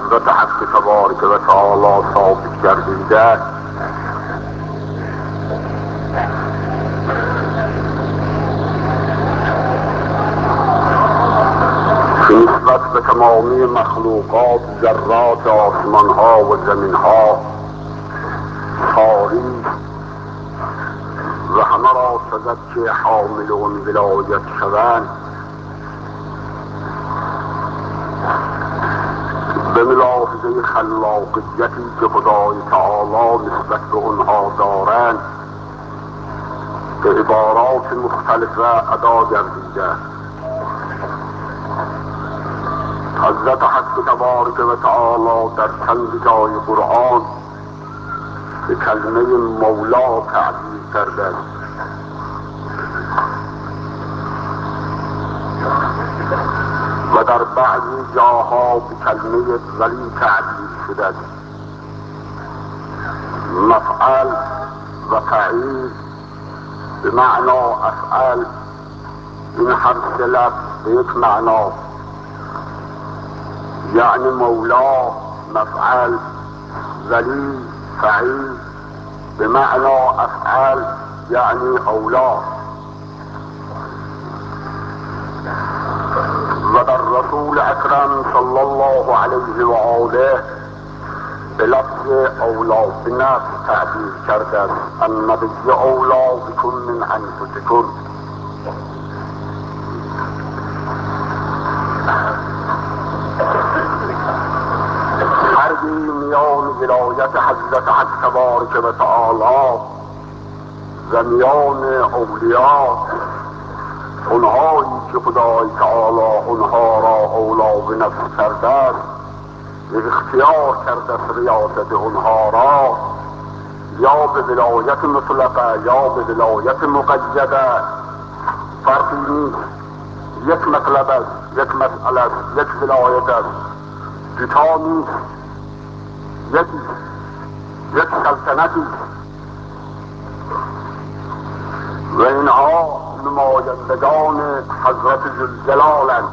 حضرت حق تبارک و تعالی ثابت گردیده که نسبت به تمامی مخلوقات ذرات آسمان ها و زمین ها تاریخ و همه را سزد که حامل اون ولایت شوند، به ملاحظه خلاقیتی که خدای تعالی نسبت به اونها دارند به عبارات مختلفه ادا گردیده. حضرت حق تبارک و تعالی در چند جای قرآن به کلمه مولا تعبیر کرده و در بعضی جاها به کلمه ولی تعبیر شده. مفعل و فعیل به معنا افعل، این هر سه لفظ به یک معنا، یعنی مولا مفعل، ولی فعیل، به معنا افعل یعنی اولا. و در رسول اکرم صلی الله علیه و آله به لفظ اولا به نفس تعبیر کرده است. النبی اولا بکم من انفسکم. فرقی میان ولایت حضرت حق تبارک و تعالی و میان اولیاء، اونهایی که خدای تعالی اونها را اولا به نفس کرده است و اختیار کرده ریاست اونها را، یا به ولایت مطلقه یا به ولایت مقیده، فرقی نیست. یک مطلب است، یک مسئله است، یک ولایت است، دوتا نیست، یک سلطنتی. و اینها نمایندگان حضرت ذوالجلالند.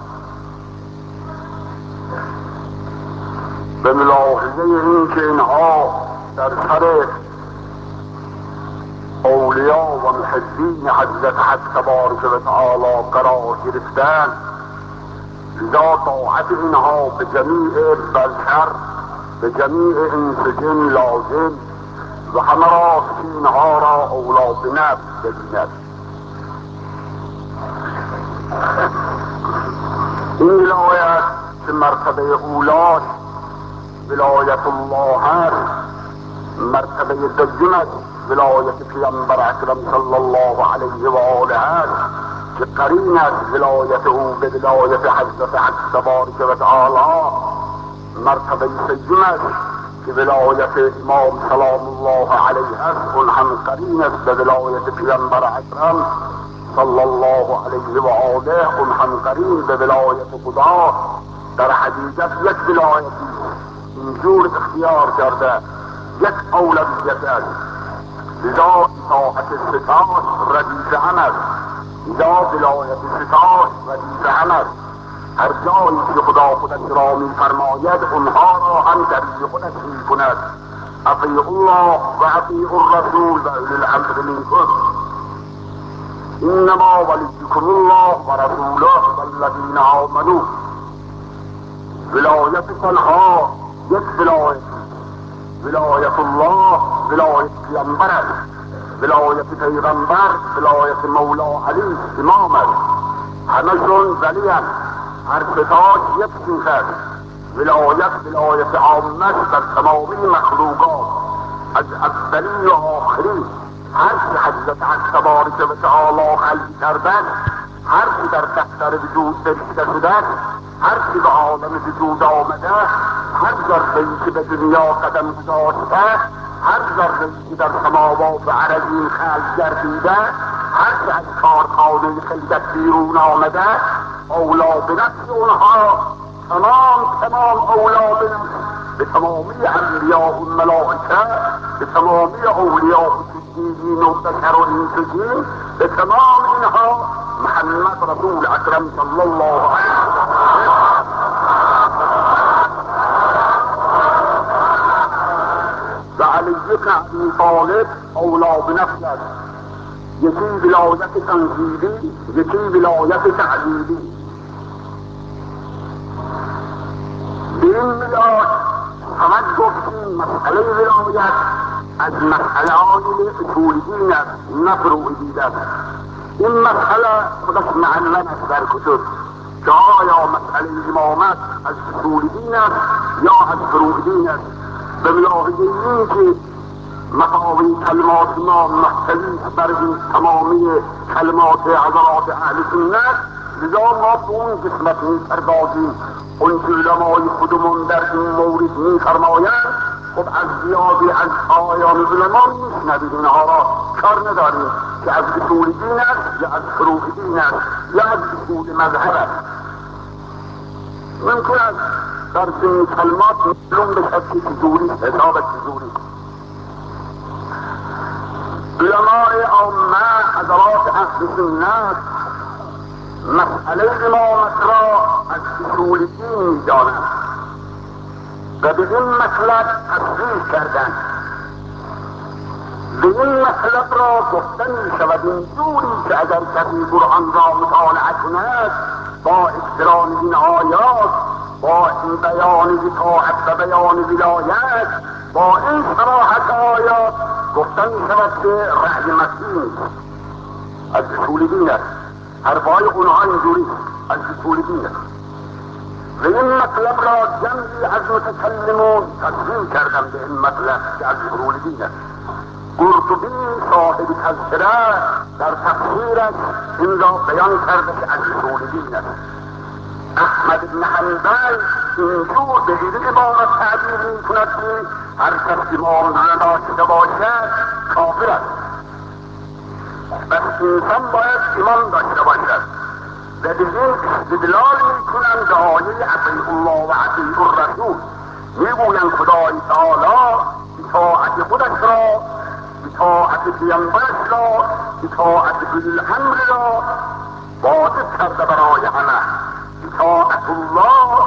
به ملاحظه این که اینها در سر اولیاء و محبین حضرت حق تبارک و تعالی قرار گرفتند، لذا طاعت اینها به جمیع بشر، به جمیع انس جن لازم و همه راست که اینها را اولا به نفس ببیند. این ولایت که مرتبه اولاش ولایت الله هست، مرتبه دومش ولایت پیامبر اکرم صلی الله علیه و آله هست که قرین است ولایت او به ولایت حضرت حق تبارک و تعالی. مرتبه سومش که ولایت امام سلام الله علیه است، اون هم قرین است به ولایت پیامبر اکرم صلی الله علیه و آله، اون هم قرین به ولایت خدا. در حقیقت یک ولایتی اینجور اختیار کرده، یک اولویت است. لذا اطاعت ستاش ردیف هم است، لذا ولایت ستاش ردیف هم است. هر جایی که خدا خودش را می فرماید اونها را هم در خودش می کند. اطیعوا الله و اطیعوا الرسول و اولی الامر منکم. انما ولیکم الله و رسوله والذین آمنوا. ولایت تنها یک ولایت الله ولایت پیامبر است، ولایت پیغمبر ولایت مولا علی امام است. همشون ولی است، هر ستاش یک چیز است. ولایت عامه در تمامی مخلوقات از اولی و آخری، هر که حضرت حق تبارک و تعالی خلق کردن، هر که در دفتر وجود نوشته شده، هر که به عالم وجود آمده، هر ذره‌ای که به دنیا قدم گذاشته، هر ذره‌ای که در سماوات و عرضین خلق گردیده، هر که از کارخانه خلقت بیرون آمده، اولا به نفس اونها تمام اولا به نفس، به تمامی انبیاء و ملائکه، به تمامی اولیاء و صدیقین و بشر و انس جن، به تمام اینها محمد رسول اکرم صلی الله علیه و علی بن ابی طالب اولی بنفس است. یکی ولایت تنزیلی، یکی ولایت تعلیلی. به این میاد فقط گفتیم مسئله ولایت از مسئله های اصول دین است، نه فروع دین است. این مسئله خودش معلم است در کتب که آیا مسئله امامت از اصول دین است یا از فروع دین است. به ملاحظه این که مقامی کلمات ما محتوی بر این تمامی کلمات حضرات اهل سنت، لذا ما به اون قسمت می‌پردازیم. اون که علمای خودمون در این مورد می‌فرمایند، خب از زیادی از آیان علما میشنوید اینها را، کار نداریم که از اصول دین است یا از فروع دین است یا از اصول مذهب است. ممکن است در این کلمات معلوم بشد که چجوری حسابت چجوری. علمای عامه حضرات اهل سنت مسئله امامت را از اصول دین می‌دانند و به این مطلب تصریح کردند. به این مطلب را گفتن می‌شود اینجوری که اگر کسی قرآن را مطالعه کند با اقتران این آیات، با این بیان اطاعت و بیان ولایت، با این صراحت آیات گفتن می‌شود که رأی مسیح از اصول دین است. حرفای اونها اینجوری از اصول دین است. و این مطلب را جمعی از متکلمون تصمیم کردن به این مطلب که از اصول دین است. قرطبی صاحب تذکره در تفسیرش این را بیان کرده که از اصول دین است. احمد بن حنبل اینجور به این امامت تعبیر می‌کند که هر کس امام نداشته باشد کافر است. بس انسان باید ایمان داشته باشد و به این استدلال میکنند به آیه اطیعوا الله و اطیعوا الرسول. میگویند خدای تعالی اطاعت خودش را، اطاعت پیامبرش را، اطاعت اولی الامر را واجب کرده برای همه. اطاعت الله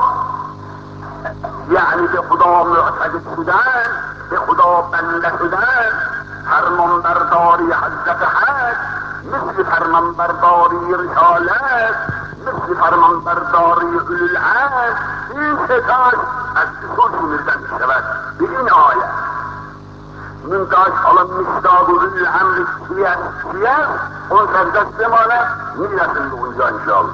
یعنی به خدا معتقد شدن، به خدا بنده شدن، فرمانبرداری حضرت حق، مثل فرمانبرداری رسالت، مثل فرمانبرداری اولی الامر، این ستاش از اصول شمرده می‌شود به این آیه. منتاش حالا مصداق اولی الامر چیست اون سردست ماله میرسیم به اونجا انشاءالله.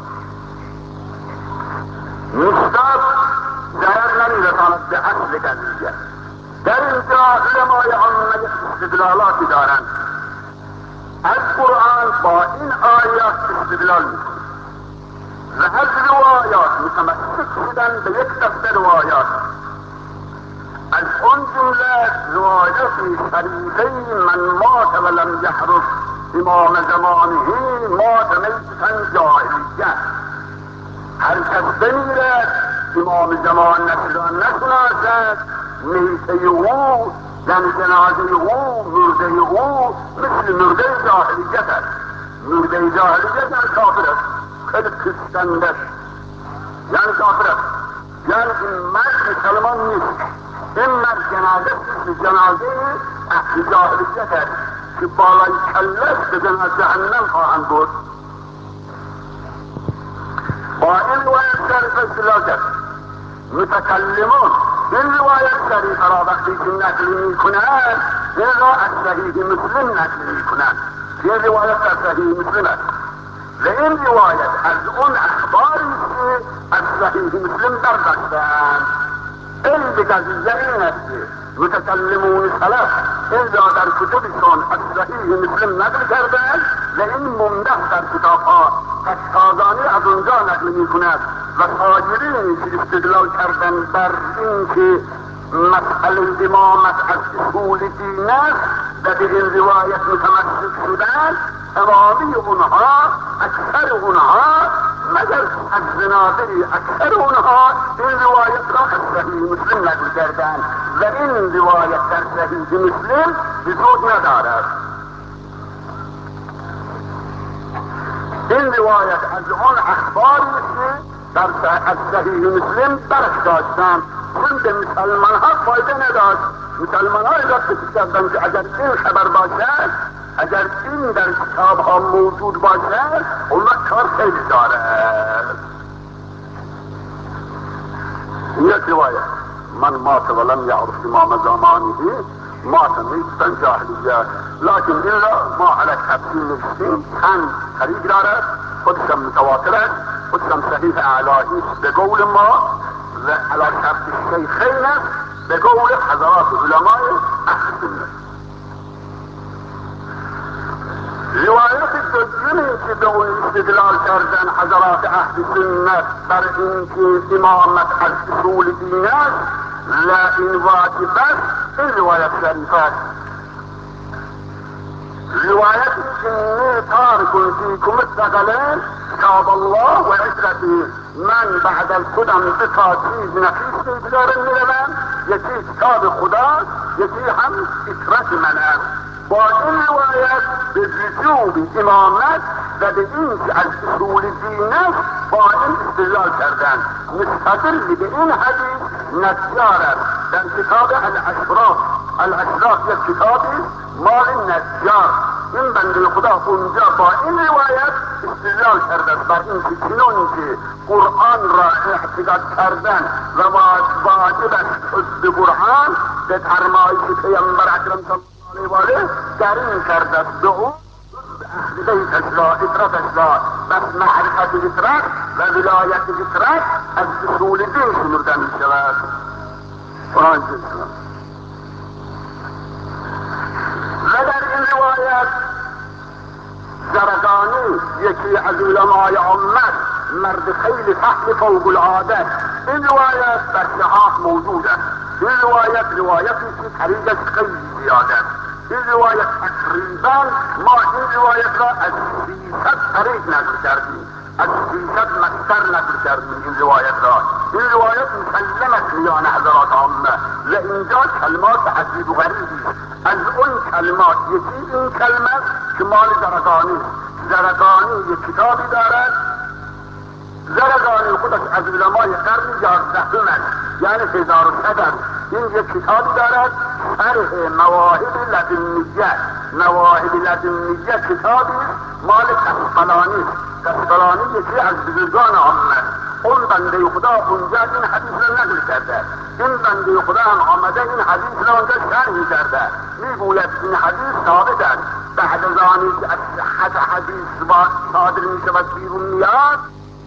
مصداق ضرر نمیرساند به اصل قضیه. در اینجا علمای عامه استدلالاتی دارند. از قرآن با این آیات استدلال میکنند و از روایات متمسک شدن به یک دسته روایات. از اون جمله روایت شریفه من مات ولم یحرس امام زمانه مات میتا جاهلیه. هر کس بمیره امام زمان نشناسد، میته او یعنی جنازه او، مرده او مثل مرده جاهلیت است. مرده جاهلیت یعنی کافر است، خیلی کشتنده است، یعنی کافر است، یعنی این مرد مسلمان نیست. این مرد جنازه اهل جاهلیت است که بالای کلش به جهنم خواهند بود. با این روایت شریف استدلال کرد. متکلمون این روایت شریف را وقتی که نقل میکنند این را از صحیح مسلم نقل میکنند. این روایت از صحیح مسلم است و این روایت از اون اخباری که از صحیح مسلم برداشتند. این به قضیه این است که متکلمون سلف این را در کتبشون از صحیح مسلم نقل کردند و این ممده در کتابها تکتازانی از اونجا نقل میکند و سایرین که استدلال کردن بر این که مسئله امامت از اصول دین است و به این روایت متمسک شدن، تمامی اونها، اکثر اونها مگر از زنادری اکثر اونها این روایت را از صحیح مسلم نقل کردن و این روایت در صحیح مسلم وجود ندارد. این روایت از اون اخباری که در از صحیح مسلم برش داشتن چون به مسلمان ها فایده نداشت. مسلمان ها را فکر کردن که اگر این خبر باشد، اگر این در کتاب ها موجود باشد، اون وقت کار خیلی داره. یک روایت من مات ولم یعرف امام زمانه مات میتا جاهلیه، لكن این را ما علی تفصیل نوشتیم، چند طریق دارد، خودشم متواتر است، خودشم صحیح اعلایی به قول ما و علی شرط شیخین است به قول حضرات علمای اهل سنت. روایت دومی که به اون استدلال کردن حضرات اهل سنت بر اینکه امامت از اصول دین است لا این واجب است، این روایت شریف است. روایت اینه تارک فیکم الثقلین کتاب الله و عترته، من بعد از خودم به تا چیز نفیس میگذارم میروم، یکی کتاب خداست، یکی هم عترت من است. با این روایت به وجوب امامت و به این که از اصول دین است با این استدلال کردن. مستدل به این حدیث نجار است، در کتاب الاشراف یک کتابی مال نجار، این بنده خدا اونجا با این روایت استدلال کرده است بر این که چنان که قرآن را اعتقاد کردن و واجب است حفظ قرآن به فرمایش پیامبر اکرم صلی الله علیه و آله در این کرده است به او بیتش را اطرتش را بس معرفت اطرت و ولایت اطرت از اصول دین شمرده می شود. و در این روایت زرقانی یکی از علمای امت، مرد خیلی فهم فوق العاده، این روایت در صحاح موجود است. این روایتی که طریقش خیلی زیاده است. این روایت تقریبا ما این روایت را از 300 طریق نقل کردیم، از 300 مصدر نقل کردیم این روایت را. این روایت مسلم است میان حضرات عامه، لانجا کلمات عجیب و غریبی از اون کلمات یکی این کلمه که مال زرقانی یک کتابی دارد. زرقانی خودش از علمای قرن 11 است، یعنی 1100 است. این یک کتابی دارد شرح مواهب لدنیه کتابی مال کسقلانی یکی از بزرگان عامه. اون بنده خدا اونجا این حدیث را نقل کرده، این بنده خدا هم آمده این حدیث را اونجا شرح کرده، میگوید این حدیث ثابت است. بعد از آنی که از صحت حدیث صادر می شود بیرون میاد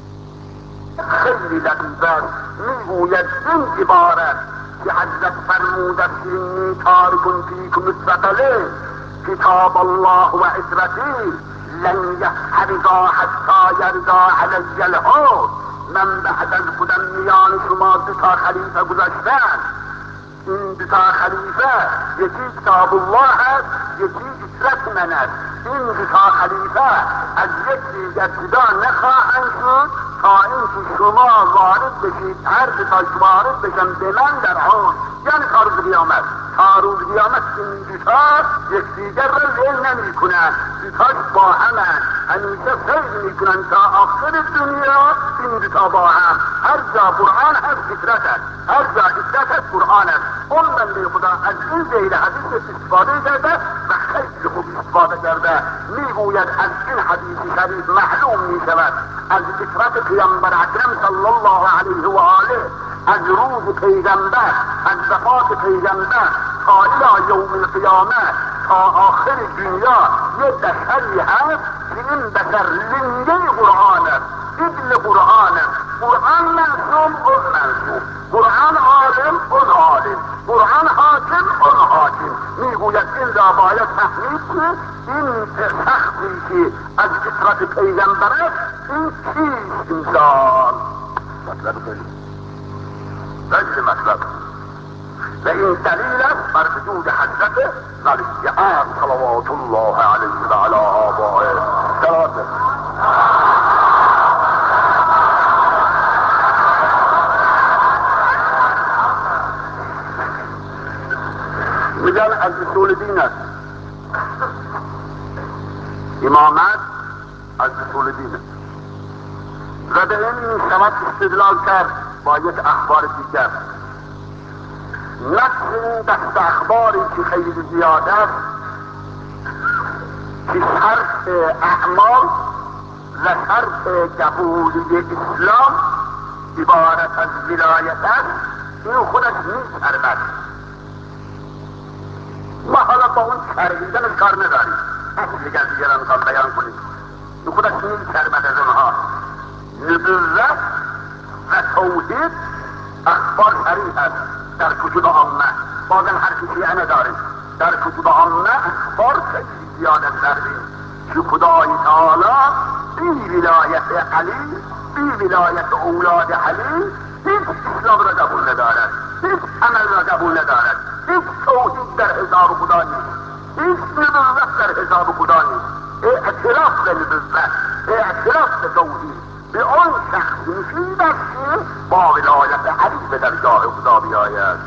خیلی لطیف است، میگوید این عبارت که حضرت فرمود است اینی تارک فیکم الثقلین کتاب الله و عترتی لن یحرقا حتی یرضا علی الحوض، من بعد از خودم میان شما 2 خلیفه گذاشتن. این 2 خلیفه یکی کتاب الله است، یکی عترت من است. این 2 خلیفه از یک دیگر جدا نخواهند شد تا اینکه شما وارد بشید، هر 2 وارد بشن به من در حوض، یعنی تا روز قیامت. تا روز قیامت این 2 یکدیگر را ول نمی کنند، 2 با همند، همیشه سیر می کنند تا آخر دنیا. این 2 با هم، هر جا قرآن هست عترت است، هر جا عترت است قرآن است. اون بنده خدا از این زیر حدیث استفاده کرده و خیلی خوب استفاده کرده. میگوید از این حدیث شریف معلوم می شود از عترت پیامبر اکرم صلی الله علیه و آله، از روز پیغمبر، از وفات پیغمبر تا الی یوم القیامه تا آخر دنیا یک بشری هست که این بشر لنگه قرآن است، ابن قرآن است. قرآن معصوم، اون معصوم، قرآن عالم، اون عالم، قرآن حاکم، اون حاکم. میگوید این را باید فهمید که این شخصی که از عترت پیغمبر است این کیست انسان؟ مطلب خیلی مطلب و این دلیل است بر وجود حضرت ولیعهد صلوات الله علیه و علی آبائه. میگن از اصول دین است، امامت از اصول دین است و به این شود استدلال کرد با یک اخبار دیگر. نقص این دست اخباری که خیلی زیاد است که شرط اعمال و شرط قبولی اسلام عبارت از ولایت است، این خودش می‌شرمد. ما حالا با اون شرمیدن کار نداریم، اصل از دیگران میخوام بیان کنیم، این خودش می‌شرمد از اونها. نبوت و توحید اخبار صریح است در کتب عامه، بازم هر کسی نداریم. در کتب عامه اخبار خیلی زیاده داریم که خدای تعالی بی ولایت علی، بی ولایت اولاد علی هیچ اسلام را قبول ندارد، هیچ عمل را قبول ندارد، هیچ توحید در حساب خدا نیست، هیچ نبوت در حساب خدا نیست. اعتراف به نبوت، اعتراف به توحید به آن شخص نصیب است که با ولایت علی به درگاه خدا بیاید.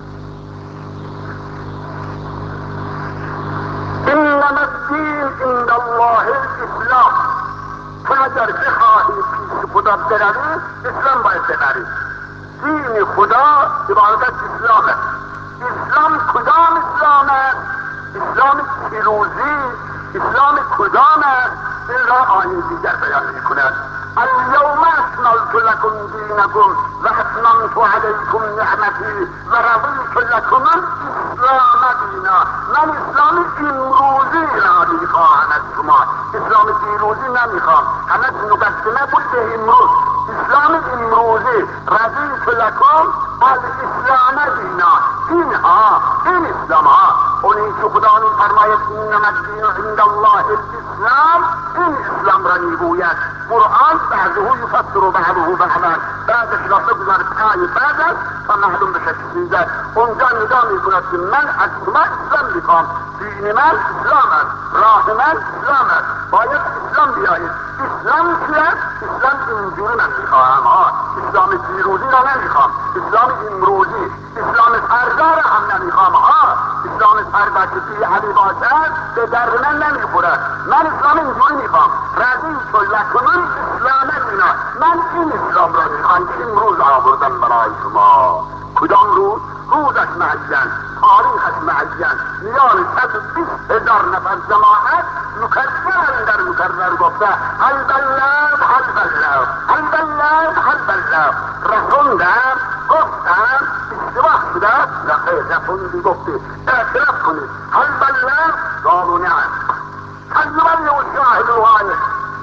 انما الدین عند الله الاسلام. تو اگر بخواهی پیش خدا بروی، اسلام باید ببری. دین خدا عبارت اسلام است. اسلام کدام اسلام است؟ اسلام پیروزی، اسلام کدام است؟ این را آیه دیگر بیان می‌کند. اليوم اكملت لكم دينكم واتممت عليكم نعمتي ورضيت لكم الاسلام دينا. من اسلام امروزی را میخواهم از شما، اسلام پیروزی نمیخوام. همه مقدمه بود به امروز. اسلام امروزی رضیت لكم الاسلام دینا. این اسلام ها اونی که خدا میفرماید انما الدین عند الله الاسلام، این اسلام را میگوید. قرآن بعضه یفسر بعضه بعضا، بعضش را بگذارد آیه بعد است تا معلوم بشه چیزه. اونجا ندا میکند که من از شما اسلام میخوام، دین من اسلام است، راه من اسلام است، باید اسلام بیایید. اسلام چیست؟ اسلام اینجوری من میخواهم ها، اسلام پیروزی را نمیخوام، اسلام امروزی، اسلام فردا را هم نمیخوام ها. اسلام فردا که توی علی باشد به در من نمیخورد. من اسلام اینجوری میخوام، رضیت لکم الاسلام دینا. من این اسلام را میخوام که امروز آوردم برای شما. کدام روز؟ روزش معین، تاریخش معین، میان 120,000 نفر جماعت مکرر در مکرر گفته هل بلغ هل بلغ هل بلغ هل بلغ. رسوندم، گفتم، اشتباه شده؟ نخیر، رسوندی گفتی، اعتراف کنید. هل بلغ؟ قالوا نعم. هل يبلغ الشاهد الغائب؟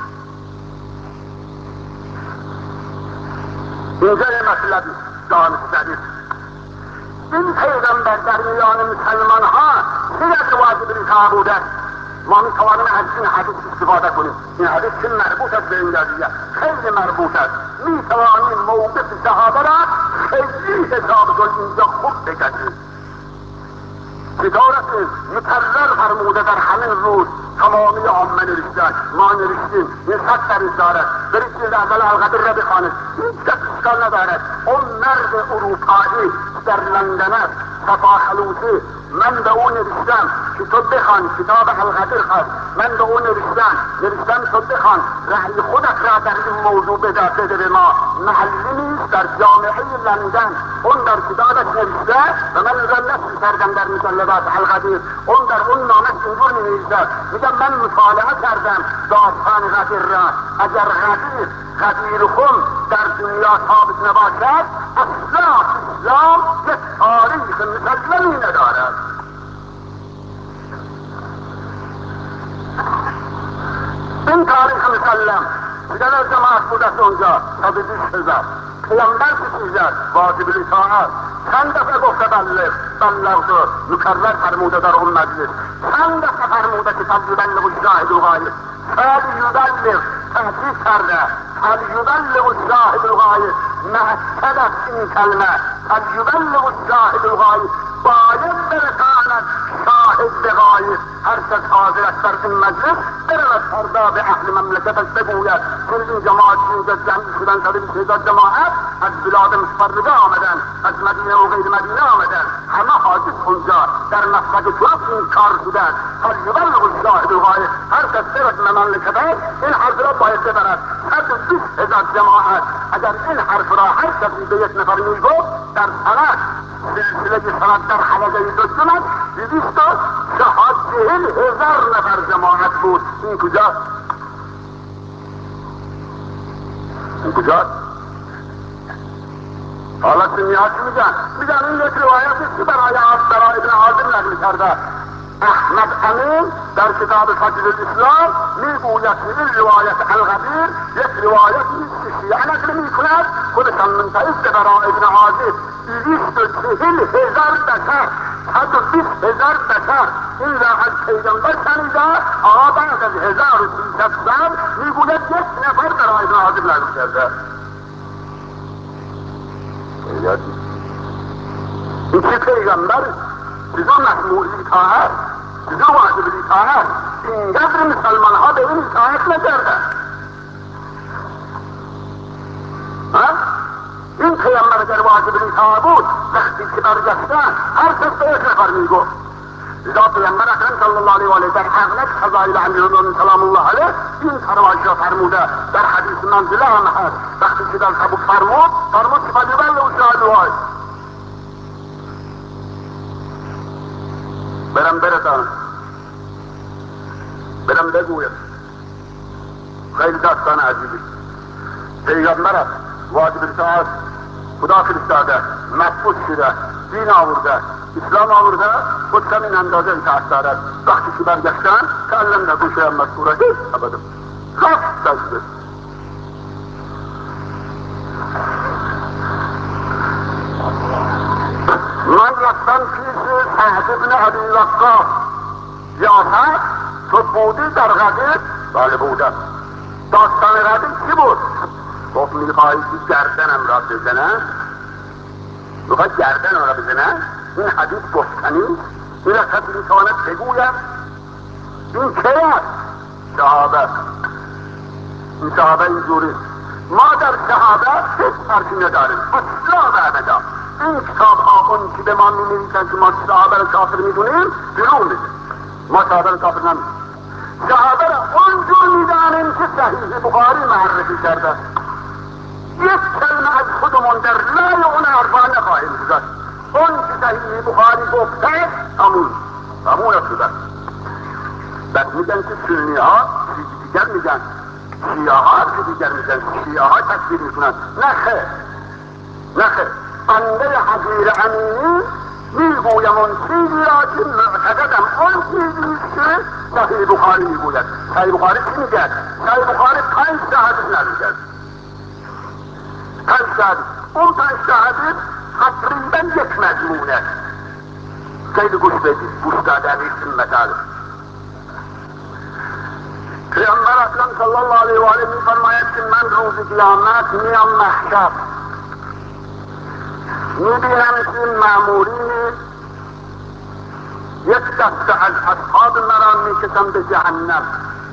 اینجا یه مطلبی دانستنید. این پیغمبر در میان مسلمان ها چقدر واجب اطاعه بوده؟ ما میتوانیم از این حدیث استفاده کنیم. این حدیث که مربوط است به این قضیه، خیلی مربوط است. میتوانیم موقف صحابه را خیلی حساب کنیم، اینجا خوب بکشیم. چطورت مکرر فرموده در همین روز تمامی عامه نوشتن، ما نوشتیم، این خط در دارد، برید که لحظه القدر را بخوانید، هیچ کس اشکال ندارد. اون مرد اروپایی در لندن است، صفا خلوصی، من به اون نوشتم که تو بخوان کتاب القدر خواست، من به اون نوشتم تو بخوان رأی خودت را در این موضوع بده به ما. محلی نیست، در جامعه لندن اون در کتابش نوشته و من را نشر کردم در مجلدات القدر. اون در اون نامش اینجور نوشته، میگم من مطالعه کردم داستان غدیر را. اگر غدیر خم در دنیا ثابت نباشد، اصلا اسلام یک تاریخ مسلمی ندارد. این تاریخ مسلم چقدر جماعت بود از اونجا؟ 120,000. پیامبر که چیزد؟ واجب الاطاعت. چند دفعه گفته بلغ مکرر فرموده در اون مجلس، چند دفعه فرموده که فلیبلغ الشاهد الغایب، فلیبلغ تحقیق کرده، فلیبلغ الشاهد الغایب. مؤکد است این کلمه، فلیبلغ الشاهد الغایب، باید برساند شاهد به غایب. هر کس حاضر است در این مجلس برود فردا به اهل مملکتش بگوید کل این جماعت اینجا جمع شدن، 120,000 جماعت از بلاد متفرقه آمدن، از مدینه و غیر مدینه آمدن، همه حاضر اونجا در مسجد طرف این کار شدن. فلیبلغ الشاهد الغایب، هر کس برد به مملکتش این حرف را باید ببرد. 120,000 جماعت اگر این حرف را هر کسی به یک نفر میگفت در سنه سلسله سند در حلقه دجمن 240,000 نفر جماعت بود. این کجاست؟ این کجاست؟ حالا سنیات میگن این یک روایتی که برای ابن عازم نقل کرده. احمد امین در کتاب فضل الاسلام میگوید که این روایت الغبیر یک روایتی است که شیعه نقل میکند، خودشان منتهی برای ابن عازم 240,000 بشر 120,000 بشر این را از پیغمبر شنیده. آقا بعد از 1300 سال میگوید یک نفر برای ابن عازم نقل کرده. این که پیغمبر چیزا مسموع اطاعت، چیزا واجب اطاعت، اینقدر مسلمان ها به این اطاعت نکردن. این پیغمبر اگر واجب اطاعت بود وقتی که برگشتن هر کس به یک نفر میگفت. لذا پیغمبر اکرم صلی الله علیه و آله در اغلب فضایل امیرالمؤمنین سلام الله علیه این فرمایش را فرموده. در حدیث منزله هم هست وقتی که در تبوک فرمود که فلیبلغ شاهدوهای برم بگویم. خیلی داستان عجیبی. پیغمبر واجب اطاعت خدا فرستاده، مبعوث شده، دین آورده، اسلام آورده، خود کم این اندازه اطاعت دارد. وقتی که برگشتن کلم نکن شیئا مذکورا ابدا رفت سجده. من رفتم پیش سعد بن ابی وقاص. یا سعد تو بودی در غدیر؟ بله بودم. داستان غدیر چی بود؟ گفت میخواهی که گردنم را بزنم؟ میخواهی گردنم را بزنم؟ این حدیث گفتنی؟ این را کسی میتواند بگویم؟ این که است؟ شهادت. این شهادت اینجوری ما در شهادت هیچ فرقی نداریم اصلا و ابدا. این کتاب ها اون که به ما می‌نویسن که ما شهادت را کافر میدونیم دروغ میگه. ما شهادت را کافر نمیدونیم. شهادت را اونجور میدانیم که صحیح بخاری معرفی کرده. یک کلمه از خودمون در لای اون عرفان نخواهیم گذاشت. اون که صحیح بخاری گفته همون شده. بعد میگن که سنی ها چیزی دیگر میگن، شیعه ها چیزی دیگر میگن، شیعه ها تکفیر میکنن. نخیر بنده حجیر امینی میگویم اون چیزی را که معتقدم اون چیزیست که صحیح بخاری میگوید. صحیح بخاری چی میگه؟ صحیح بخاری 5 حدیث نقل کرد. 5 حدیث. اون 5 حدیث تقریبا یک مضمونه. خیلی گوش بدید، گوش دادن این مطالب. پیامبر اکرم صلی الله علیه و آله میفرماید که من روز قیامت میام محشر، میبینم که مامورین یک دسته از اصحاب مرا میکشم به جهنم.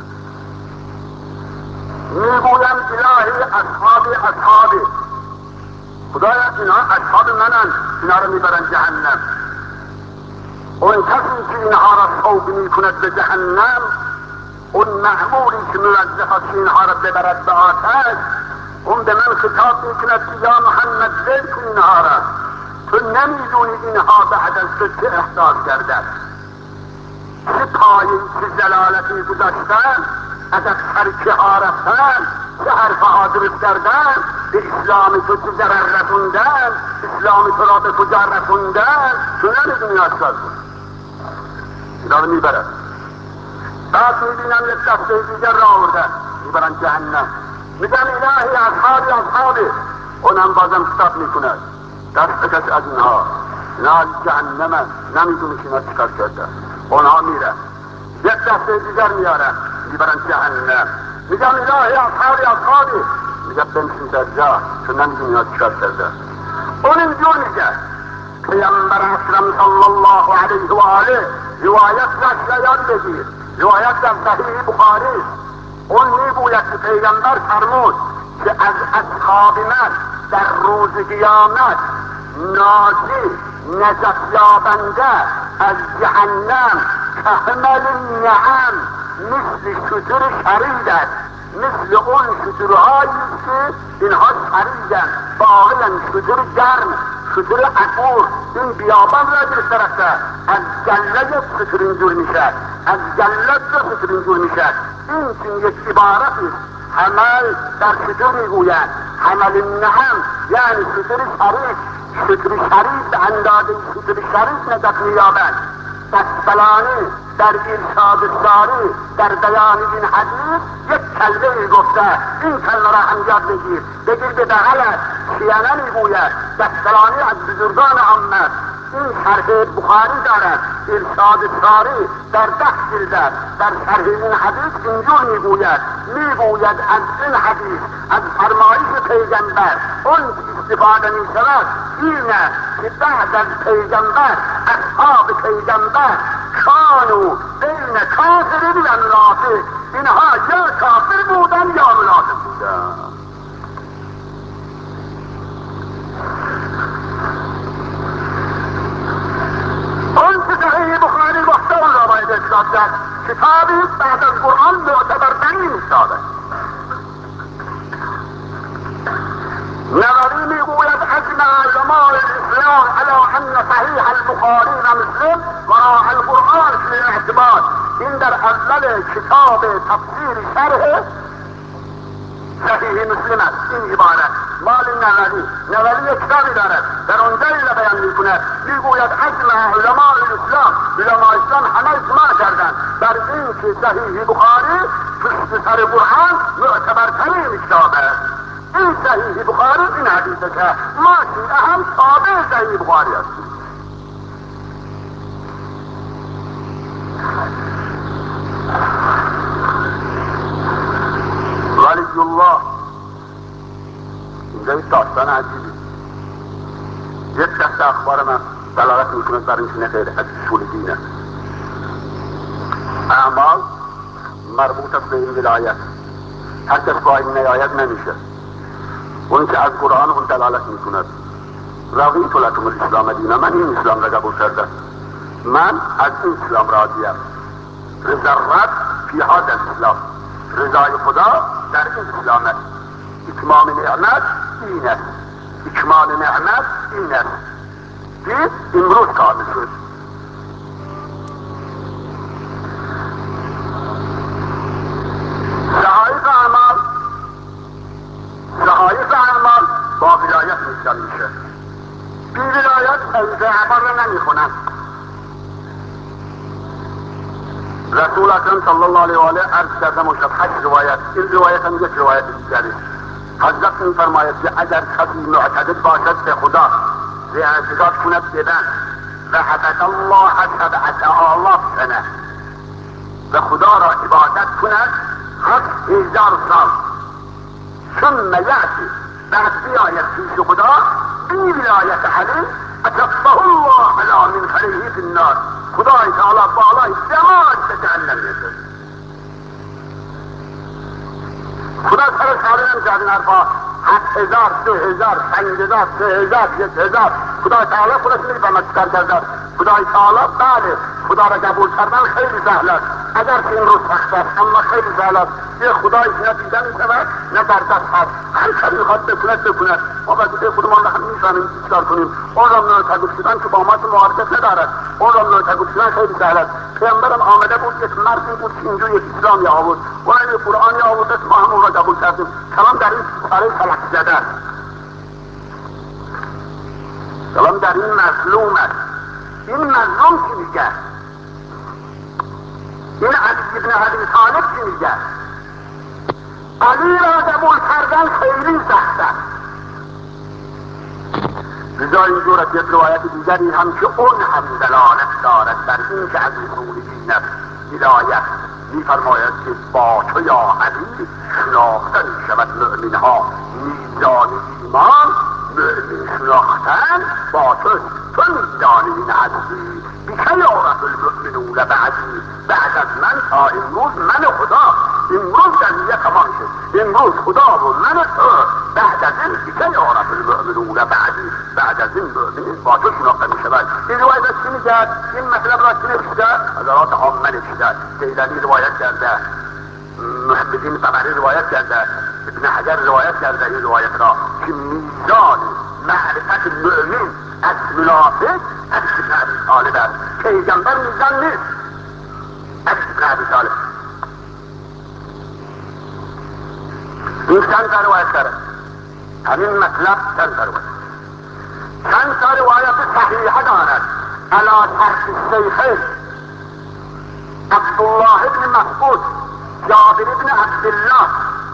میگویم الهی اصحابی خدایا اینا اصحاب منن، اینا رو میبرن جهنم. اون کسی که اینها را سوق میکند به جهنم، اون مأموری که موظف است اینها را ببرد به آتش، اون به من خطاب میکند که یا محمد ول کن اینها را، تو نمیدونی اینها بعد از تو چه احساس کردن، چه پایی چه جلالتی گذاشتن، از ترکه ها رفتن، چه حرف ها درست کردن، به اسلام تو چه ضرر رسوندن، اسلام تو را به کجا رسوندن، تو نمیدونی احساس کن. اینا رو میبرد. بعد میبینم یک دسته دیگر را آوردن میبرن جهنم. میگن الهی اصحابی اونم بازم خطاب میکند دست بکش از اینها جهنم نمیدونی که اینا چیکار کرده. اونها میرن یک دسته دیگر میارن میبرن جهنم. میگن الهی اصحابی میگه بنشین در جا چون نمیدونی اینا چیکار کرده. اون اینجور میگه. پیامبر اکرم صلی الله علیه و آله روایت را یاد بگیر. روایت در صحیح بخاری اون میگوید که پیغمبر فرمود که از اصحاب من در روز قیامت ناجی نجات یابنده از جهنم کحمل نعم مثل شتر شرید است، مثل اون شترهایی که اینها شریدن، واقعا شتر گرم، شطور عقور این بیابان را گرفته رفته، از گله یک شطور اینجور میشه، از گله دو شطور اینجور میشه. این چین یک عبارتی حمل در شطور میگویند. حمل نهم یعنی شطور شریف. شطور شریف به اندازه شطور شریف نجات مییابند. بسطلانی در ارشاد ساری در بیان این حدیث یک کلمه گفته، این کلمه را هم یاد بگیر به بغلت. شیعه میگوید بسطلانی از بزرگان عامه این شرح بخاری دارد، ارشاد ساری در 10 جلد در شرح این حدیث اینجور میگوید از این حدیث از فرمایش پیغمبر اون استفاده می شود اینه که بعد از پیغمبر اصحاب پیغمبر کانو بین کافر و منافق، اینها یا کافر بودن یا منافق بودن. اون که صحیح بخاری گفته اون را باید اثبات کرد. کتابی بعد از قرآن معتبر ترین کتابه. نووی میگوید اجمع علماء الاسلام على ان صحیح البخاری و مسلم وراء القرآن فی الاعتماد. این در اول کتاب تفسیر شرح صحیح مسلم است. این عبارت مال نووی یک کتابی دارد، در اونجا این را بیان میکند، میگوید اجمع علماء الاسلام، علماء اسلام همه اجماع کردند بر این که صحیح بخاری پشت سر قرآن معتبرترین کتاب است. این صحیح بخاری این حدیثه که ما شیعه هم تابع صحیح بخاری هستیم. ولی الله اینجا یک داستان عجیبی، یک دست اخبار من دلالت میکند بر این که خیلی از اصول دینه. اعمال مربوط است به این ولایت، هر کس با این نیایت نمیشه. اون که از قرآن اون دلالت میکند رضیت لکم الاسلام دینا، من این اسلام را قبول کردم، من از این اسلام راضیم. رضا فی هذا الاسلام، رضای خدا در این اسلام است. اتمام نعمت این است، اکمال نعمت این است که امروز کامل شد. صحایف اعمال با ولایت نشان میشه. بی ولایت صحیف اعمال را نمیخونن. رسول اکرم صلی الله علیه و آله عرض کرده مشد 8 روایت، این روایت هم یک روایت دیگری. حضرت میفرماید که اگر کسی معتقد باشد به خدا و اعتقاد کند بدن و عبد الله 7,000 سنه و خدا را عبادت کند 7,000 سال، ثم یأتی بعد بیاید پیش خدا بی ولایت علی اتفه الله علی من خلیه فی النار، خدای تعالی بالای دماغ به جهنم میرسد. خدا سر ساله نمیکرد این حرفا 7,000 3,000 5,000 3,000 1,000 خدای تعالی خودش میفهمد چکار کردن. خدای تعالی بله خدا را قبول کردن خیلی سهل است، اگر که این روز سخت است اما خیلی سهل است. یه خدایی که نه دیده میشود نه در دست هست، هر کاری میخواد بکند. ما وظیفه خودمان را هم میفهمیم چیکار کنیم. اون را معتقد شدن که با ما معارضت ندارد، اون را معتقد شدن خیلی سهل است. پیامبرم آمده بود یک مردی بود که اینجا یک اسلامی آورد، اون یک قرآنی آورد، ما هم اون را قبول کردیم. کلام در این ساره فلک زده است، کلام در این مظلوم است. این مظلوم چی میگه؟ این علی ابن ابی طالب چی میگه؟ علی را قبول کردن خیلی سخت است. لذا اینجور از یک روایت دیگری هم که اون هم دلالت دارد در این که از اصول دین است ولایت، میفرماید که با تو یا علی شناخته میشود مؤمن ها. میزان ایمان مؤمن شناختن با تو میدانی این هستی. بیشه یارت المؤمنون بعدی، بعد از من تا امروز من خدا، امروز جمعیه تمام شد، امروز خدا و من تو، بعد از این بیشه یارت المؤمنون بعدی، بعد از این مؤمنین با تو شناخته میشود. این روایت چی میگه؟ این مطلب را چی نوشته؟ حضرات عامه نوشته، دیلمی روایت کرده، محمدین طبری روایت کرده، ابن حجر روایت کرده این روایت را که میزان معرفت مؤمن از منافق علی بن ابی طالب است. پیغمبر میزان نیست، علی بن ابی طالب. این چند تا روایت داره، همین مطلب چند تا روایت، چند تا روایت صحیحه دارد علی شرط الشیخین. عبدالله بن مسعود، جابر بن عبدالله،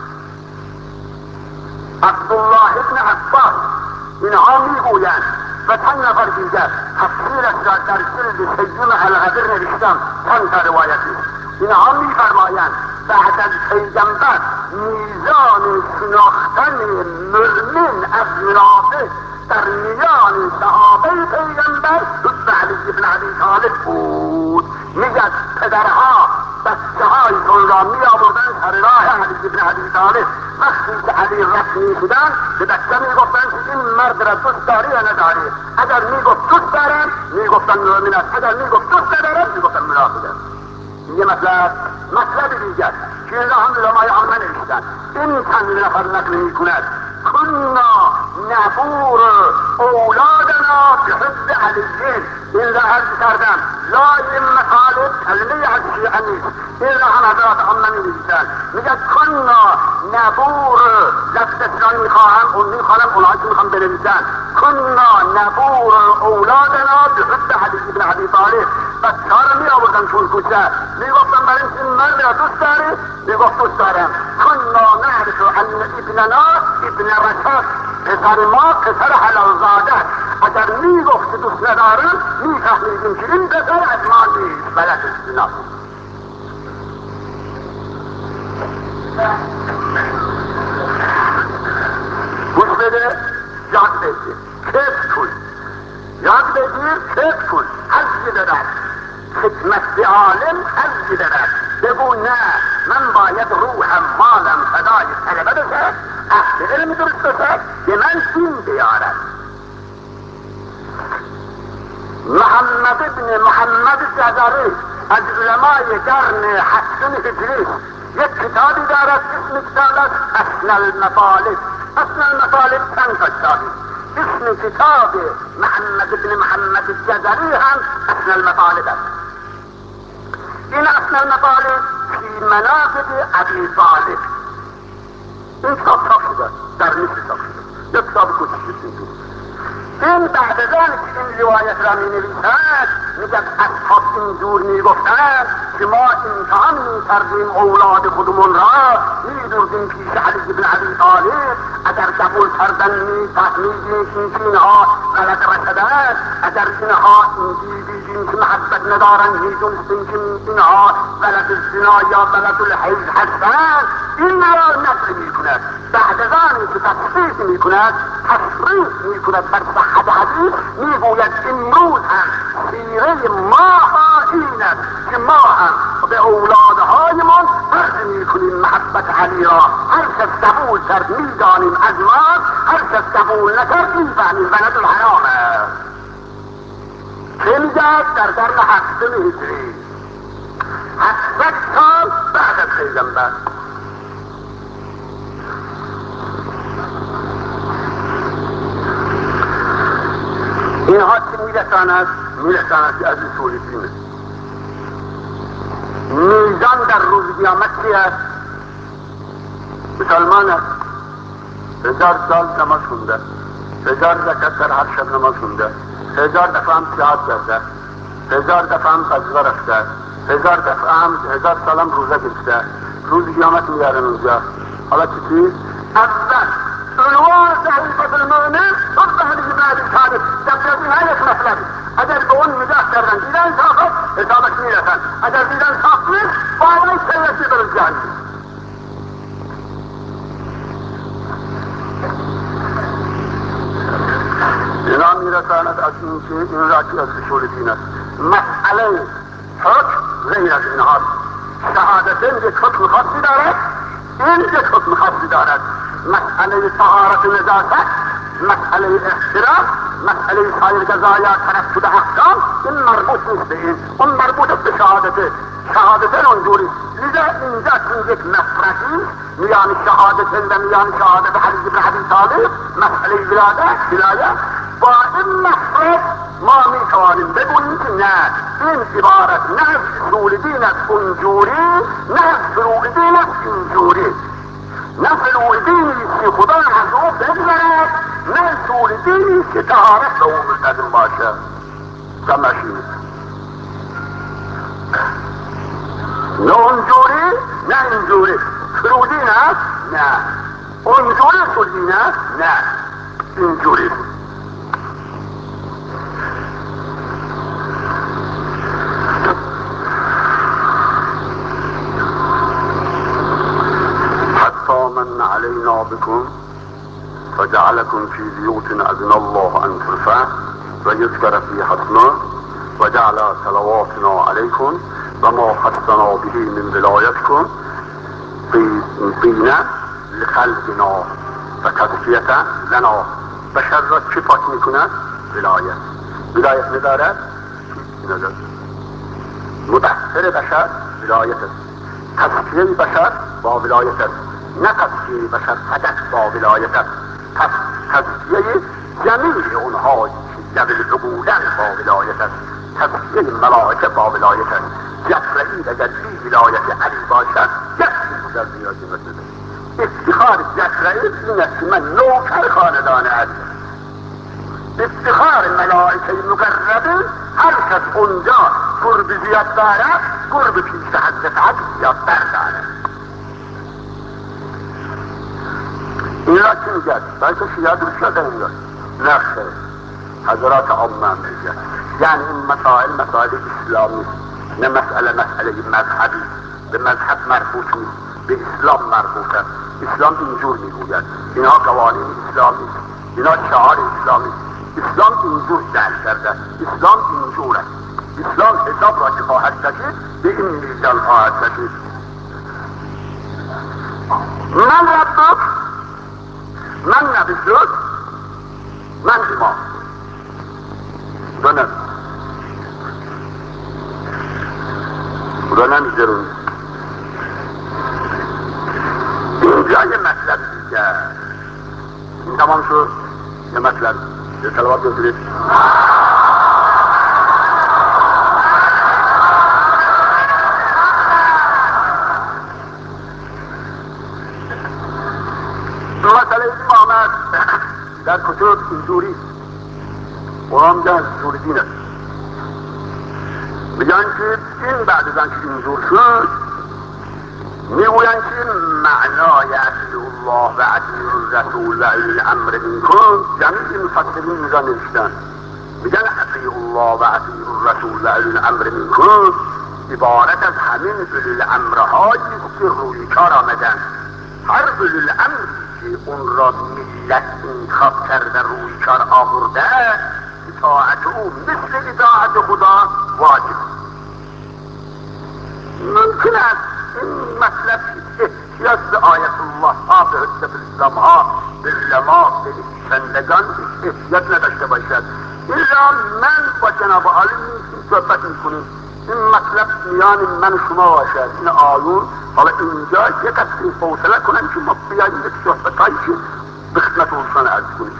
عبدالله بن عباس، اینها میگویند و چند نفر دیگر تفسیرش را در جلد سیوم الغدر نوشتم، چند تا روایتی. اینها میفرمایند بعد از پیغمبر میزان شناختن مؤمن از منافق در میان صحابه پیغمبر حضرت علی بن ابی طالب بود. میگد پدرها بچه هایتون را می آوردن سر راه علی بن ابی طالب. وقتی که علی رفت می شدن به بچه می گفتن که این مرد را دوست داری یا نداری؟ اگر می گفت دوست دارم می گفتن مؤمن است، اگر می گفت دوست ندارم می گفتن منافق است. یه مطلب دیگر که این را هم علمای عامه نوشتن، این چند نفر نقل می کند کنا نبور اولادنا بحب علیین. این را عرض کردم لای مطالب کلمه از شیعه نیست، این را هم حضرات عامه می نوشتن. میگه کنا نبور، لفظت را میخواهم اونهایی که میخوام بنویسن، کنا نبور اولادنا بحب علی بن ابی طالب. بچه ها را می آوردن چون کوچه، می گفتن برای این مرد را دوست داری؟ می گفت دوست دارم. کنا نعرف ان ابننا ابن رشد، پسر ما پسر حلال زاده. اگر می گفت که دوست ندارم می فهمیدیم که این پسر از ما نیست، بلد زنا. گوش بده، یاد بگیر، کف کن، یاد بگیر، کف کن، از دارد خدمت به عالم، از دارد بگو نه من باید روحم مالم فدای طلبه بشه، اهل علم درست بشه به من دین بیارد. محمد بن محمد جزری از علمای قرن 8 هجری یک کتابی دارد اسم کتابش حسن المطالب. حسن المطالب چند تا کتابی، اسم کتاب محمد بن محمد جزری هم حسن المطالب است. این حسن المطالب فی مناقب ابی طالب، این کتاب چاپ شده در مصر چاپ شده، یک کتاب کوچیک. این بعد از آن که این روایت را می نویسند میگد اصحاب اینجور می گفتند که ما امتحان می کردیم اولاد خودمون را، می بردیم پیش علی بن ابی طالب، اگر قبول کردن می فهمیدیم که اینها غلط رشدند، اگر اینها دیدیم که محبت ندارن می دونستیم که اینها غلط زنا یا غلط الحیض هستند. این را نقل می کند، بعد از آن که تصحیح می کند، تصریح می کند بر صحت حدیث، می گوید امروز هم سیره ما این است که ما هم به اولادهایمان عرض می کنیم محبت علی را. هر کس قبول کرد می دانیم از ما، هر کس قبول نکرد می فهمیم ولد الحرام است. که می گرد در قرن 8 هجری، 800 سال بعد از پیغمبر. اینها که میرساند که از اصول دینه. میزان در روز قیامت چی است؟ مسلمان است، 1000 سال نماز خونده، 1000 رکعت در هر شب نماز خونده، 1000 دفعه هم جهاد کرده، 1000 دفعه هم غزوه رفته، 1000 دفعه هم 1000 سال هم روزه گرفته. روز قیامت میارن اونجا. حالا چی؟ اول عنوان صحیفه المؤمن ضد علی بن ابی طالب. در این یک مطلب، اگر به اون نگاه کردن دیدن صافت حسابش میرسن، اگر دیدن صاف نیست باید سیاسی برز جانی. اینا میرساند از این که این را که از اصول دین است. مسئله حکم غیر از اینها. شهادتین یک حکم خاصی دارد، این یک حکم خاصی دارد. مسئله طهارت نجاست، مسئله احترام، مسئله سایر قضایا ترتب احکام، این مربوط نیست به این، اون مربوط به شهادته. شهادتین اونجوری. لذا اینجا چون یک مفرقی میان شهادتین و میان شهادت علی بن ابی طالب، مسئله ولایت با این مفرد ما میتوانیم بگوییم که نه، این عبارت نه از اصول دین است اونجوری، نه از فروع دین است اینجوری، نه فروع دینی که خدا از او بگذرد، نه اصول دینی که طهارت به او ملتزم باشه. کمشی نه اونجوری نه اینجوری، فروع دین است نه، اونجوری اصول دین است نه، اینجوری. من علينا بكم فجعلكم في بيوت أذن الله أن ترفع ويذكر فيها اسمه وجعل صلواتنا عليكم وما خصنا به من ولايتكم بينا لخلقنا وتزكية لنا. بشر را چی پاک میکنه؟ ولایت ندارد، مطهر بشر ولایت است، تزکیه بشر با ولایت است، نه تزکیه بشر فقط با ولایت است، تزکیه جمیع اونها که ذوی العقولن با ولایت است، تزکیه ملائکه با ولایت است. جبرئیل اگر بی ولایت علی باشد یک چیز در دنیا جمعت نده. افتخار جبرئیل این است که من نوکر خاندان علی، افتخار ملائکه مقربین هر کس اونجا قرب زیاد دارد قرب پیش حضرت علی زیادتر دارد. این را چی میگد؟ بلکه شیعه دوشا دنگا نخیر حضرات عمان میگد، یعنی این مسائل اسلامی، نه مسئله مذهبی، به مذهب مربوط نیست، به اسلام مربوطه. اسلام اینجور میگوید، اینا قوانین اسلامی، اینا شعار اسلامی. اسلام اینجور جعل کرده، اسلام اینجوره. اسلام حساب را که خواهد کشید به این میزان خواهد کشید. من ربک، من نبیت، من امام. خدا نمیگرون. اینجا یه مطلب دیگه، این تمام شد. یه مطلب یه صلوات بگیرید. مسئله امامت در کتب اینجوری اونا میگن اصول دین است، میگن که این بعد از آنکه اینجور شد میگوین که معنای اطیع الله و اطیع الرسول و اولی الامر منکم، جمیع مفسرین میگن نوشتن، میگن اطیع الله و اطیع الرسول و اولی الامر منکم عبارت از همین اولی الامرهایی که روی کار آمدن. هر اولی الامر که اون را ملت انتخاب کرده روی کار آورده، اطاعت او مثل اطاعت خدا واجب. ممکن است این مطلب احتیاج به آیت الله ها، به حجت الاسلام ها، به علما، به نویسندگان احتیاج نداشته باشد. الا من با جناب عالی این صحبت میکنیم، این مطلب میان من شما باشد. این آیون حالا اینجا یک قطعی فوصله کنن که ما بیاییم یک صحبت هایی که به خدمت اونشان عرض کنیم.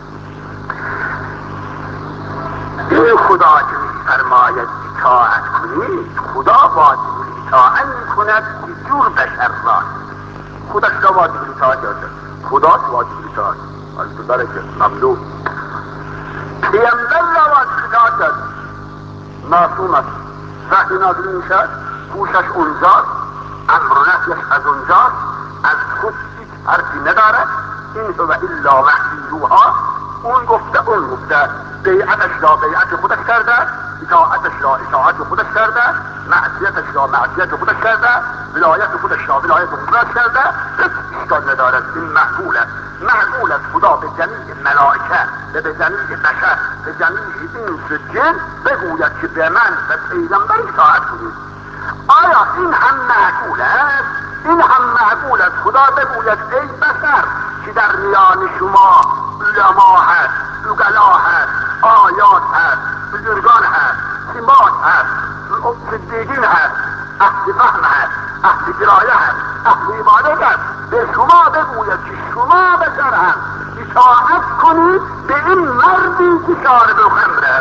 این خدا که میفرماید اطاعت کنید، خدا واجب اطاعت میکند که جور بشر را خودش را واجب اطاعت کرده، خدا واجب اطاعت از برکه ممنون. پیامبر را واجب اطاعت کرد، معصوم است، وقتی نازل میشد گوشش اونجاست، امر و نهیش از اونجاست، از خود هیچ حرفی ندارد. این هو الا وحی یوحی، اون گفته اون گفته، بیعتش را بیعت خودش کرده، اطاعتش را اطاعت خودش کرده، معصیتش را معصیت خودش کرده، ولایت خودش را ولایت خودش کرده. هیچ اشکال ندارد. این معقول است، معقول است خدا به جمیع ملائکه و به جمیع بشر به جمیع انس جن بگوید که به من و پیغمبر اطاعت کنید. آیا این هم معقول است؟ این هم معقول است خدا بگوید ای بشر که در میان شما علما هست، عقلا هست، آیات هست، بزرگان هست، سمات هست، صدیقین هست، اهل فهم هست، اهل درایه هست، اهل عبادت هست، به شما بگوید که شما بشر هست اطاعت کنید به این مردی که شارب الخمره.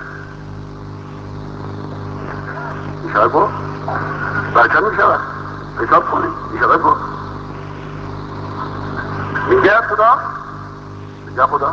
میشود گفت؟ برچه میشود؟ حساب کنید میشود گفت؟ میگه خدا؟ میگه خدا؟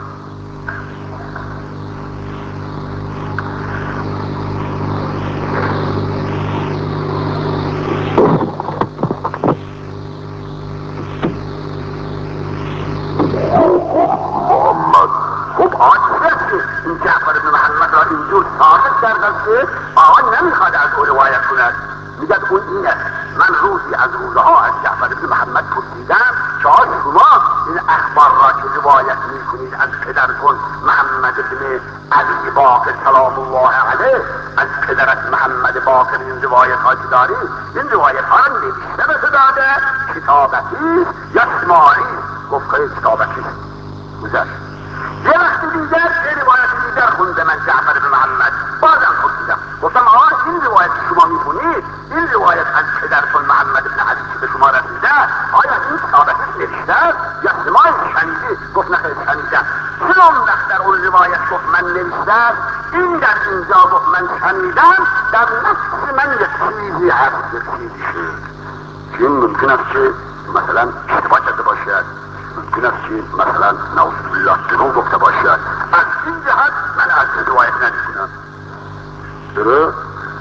خب آجزه این جعفر بن محمد را اینجور ثابت کردن که آقا نمیخواد از او روایت کند. میگد اون اینه، من روزی از روزها از جعفر بن محمد پرسیدم شما این اخبار را که روایت میکنید از پدرتون محمد بن علی باقر سلام الله علیه، از پدرت محمد باقر این روایت ها که داری، این روایت ها را نوشته به داده کتابتی یا سماعی؟ گفت که کتابتی گذشت. یه وقت دیگر یه روایت دیگر خونده من جعفر بن محمد، بازم پرسیدم گفتم آقا این روایت شما میخونید، این روایت از پدرتون محمد بن علی که به شما رسیده، آیا این کتابتش نوشته یا شما شنیدی؟ گفت نه شنیدم. چون وقت در اون روایت گفت من نوشته، این در اینجا گفت من شنیدم، در نفس من یک چیزی هست، یک چیزی شد. این ممکن است که مثلا اشتباه کرده باشد، ممکن است که مثلا نعوذ بالله دروغ گفته باشد. از این جهت من از این روایت نمیکنم. درست؟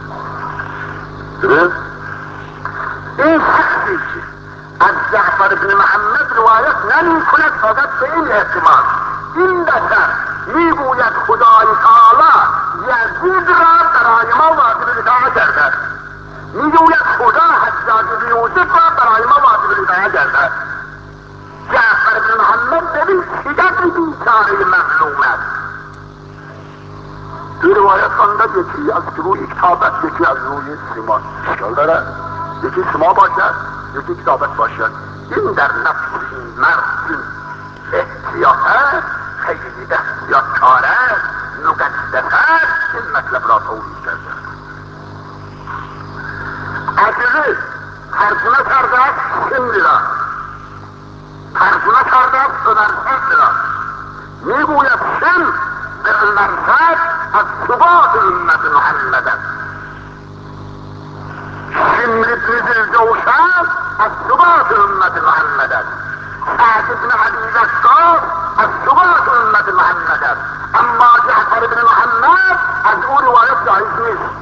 درست؟ این شخصی که از جعفر بن محمد روایت نمی کند فقط به این احتمال، این بشر میگوید خدای تعالی یزید را برای ما واجب اطاعت کرده، میگوید خدا حجاج بن یوسف را برای ما واجب اطاعت کرده. جعفر بن محمد ببین چقدر بیچاره مظلوم است. این روایت خانده یکی از روی کتابت، یکی از روی سما. اشکال داره یکی سما باشد، یکی کتابت باشد. این در نفس این مرد احتیاطه، خیلی احتیاطکاره، مقدسه، این مطلب را توضیح کرده. عجزه ترجمه کرده شمری را، ترجمه کرده مرسد را. میگوید شم به مرسد از ثبات امت محمد است. شمر ابن دلجوشن از ثبات امت محمد است. سعد بن علی وقاص از ثبات امت محمد است. اما جعفر بن محمد از او روایت جایز نیست.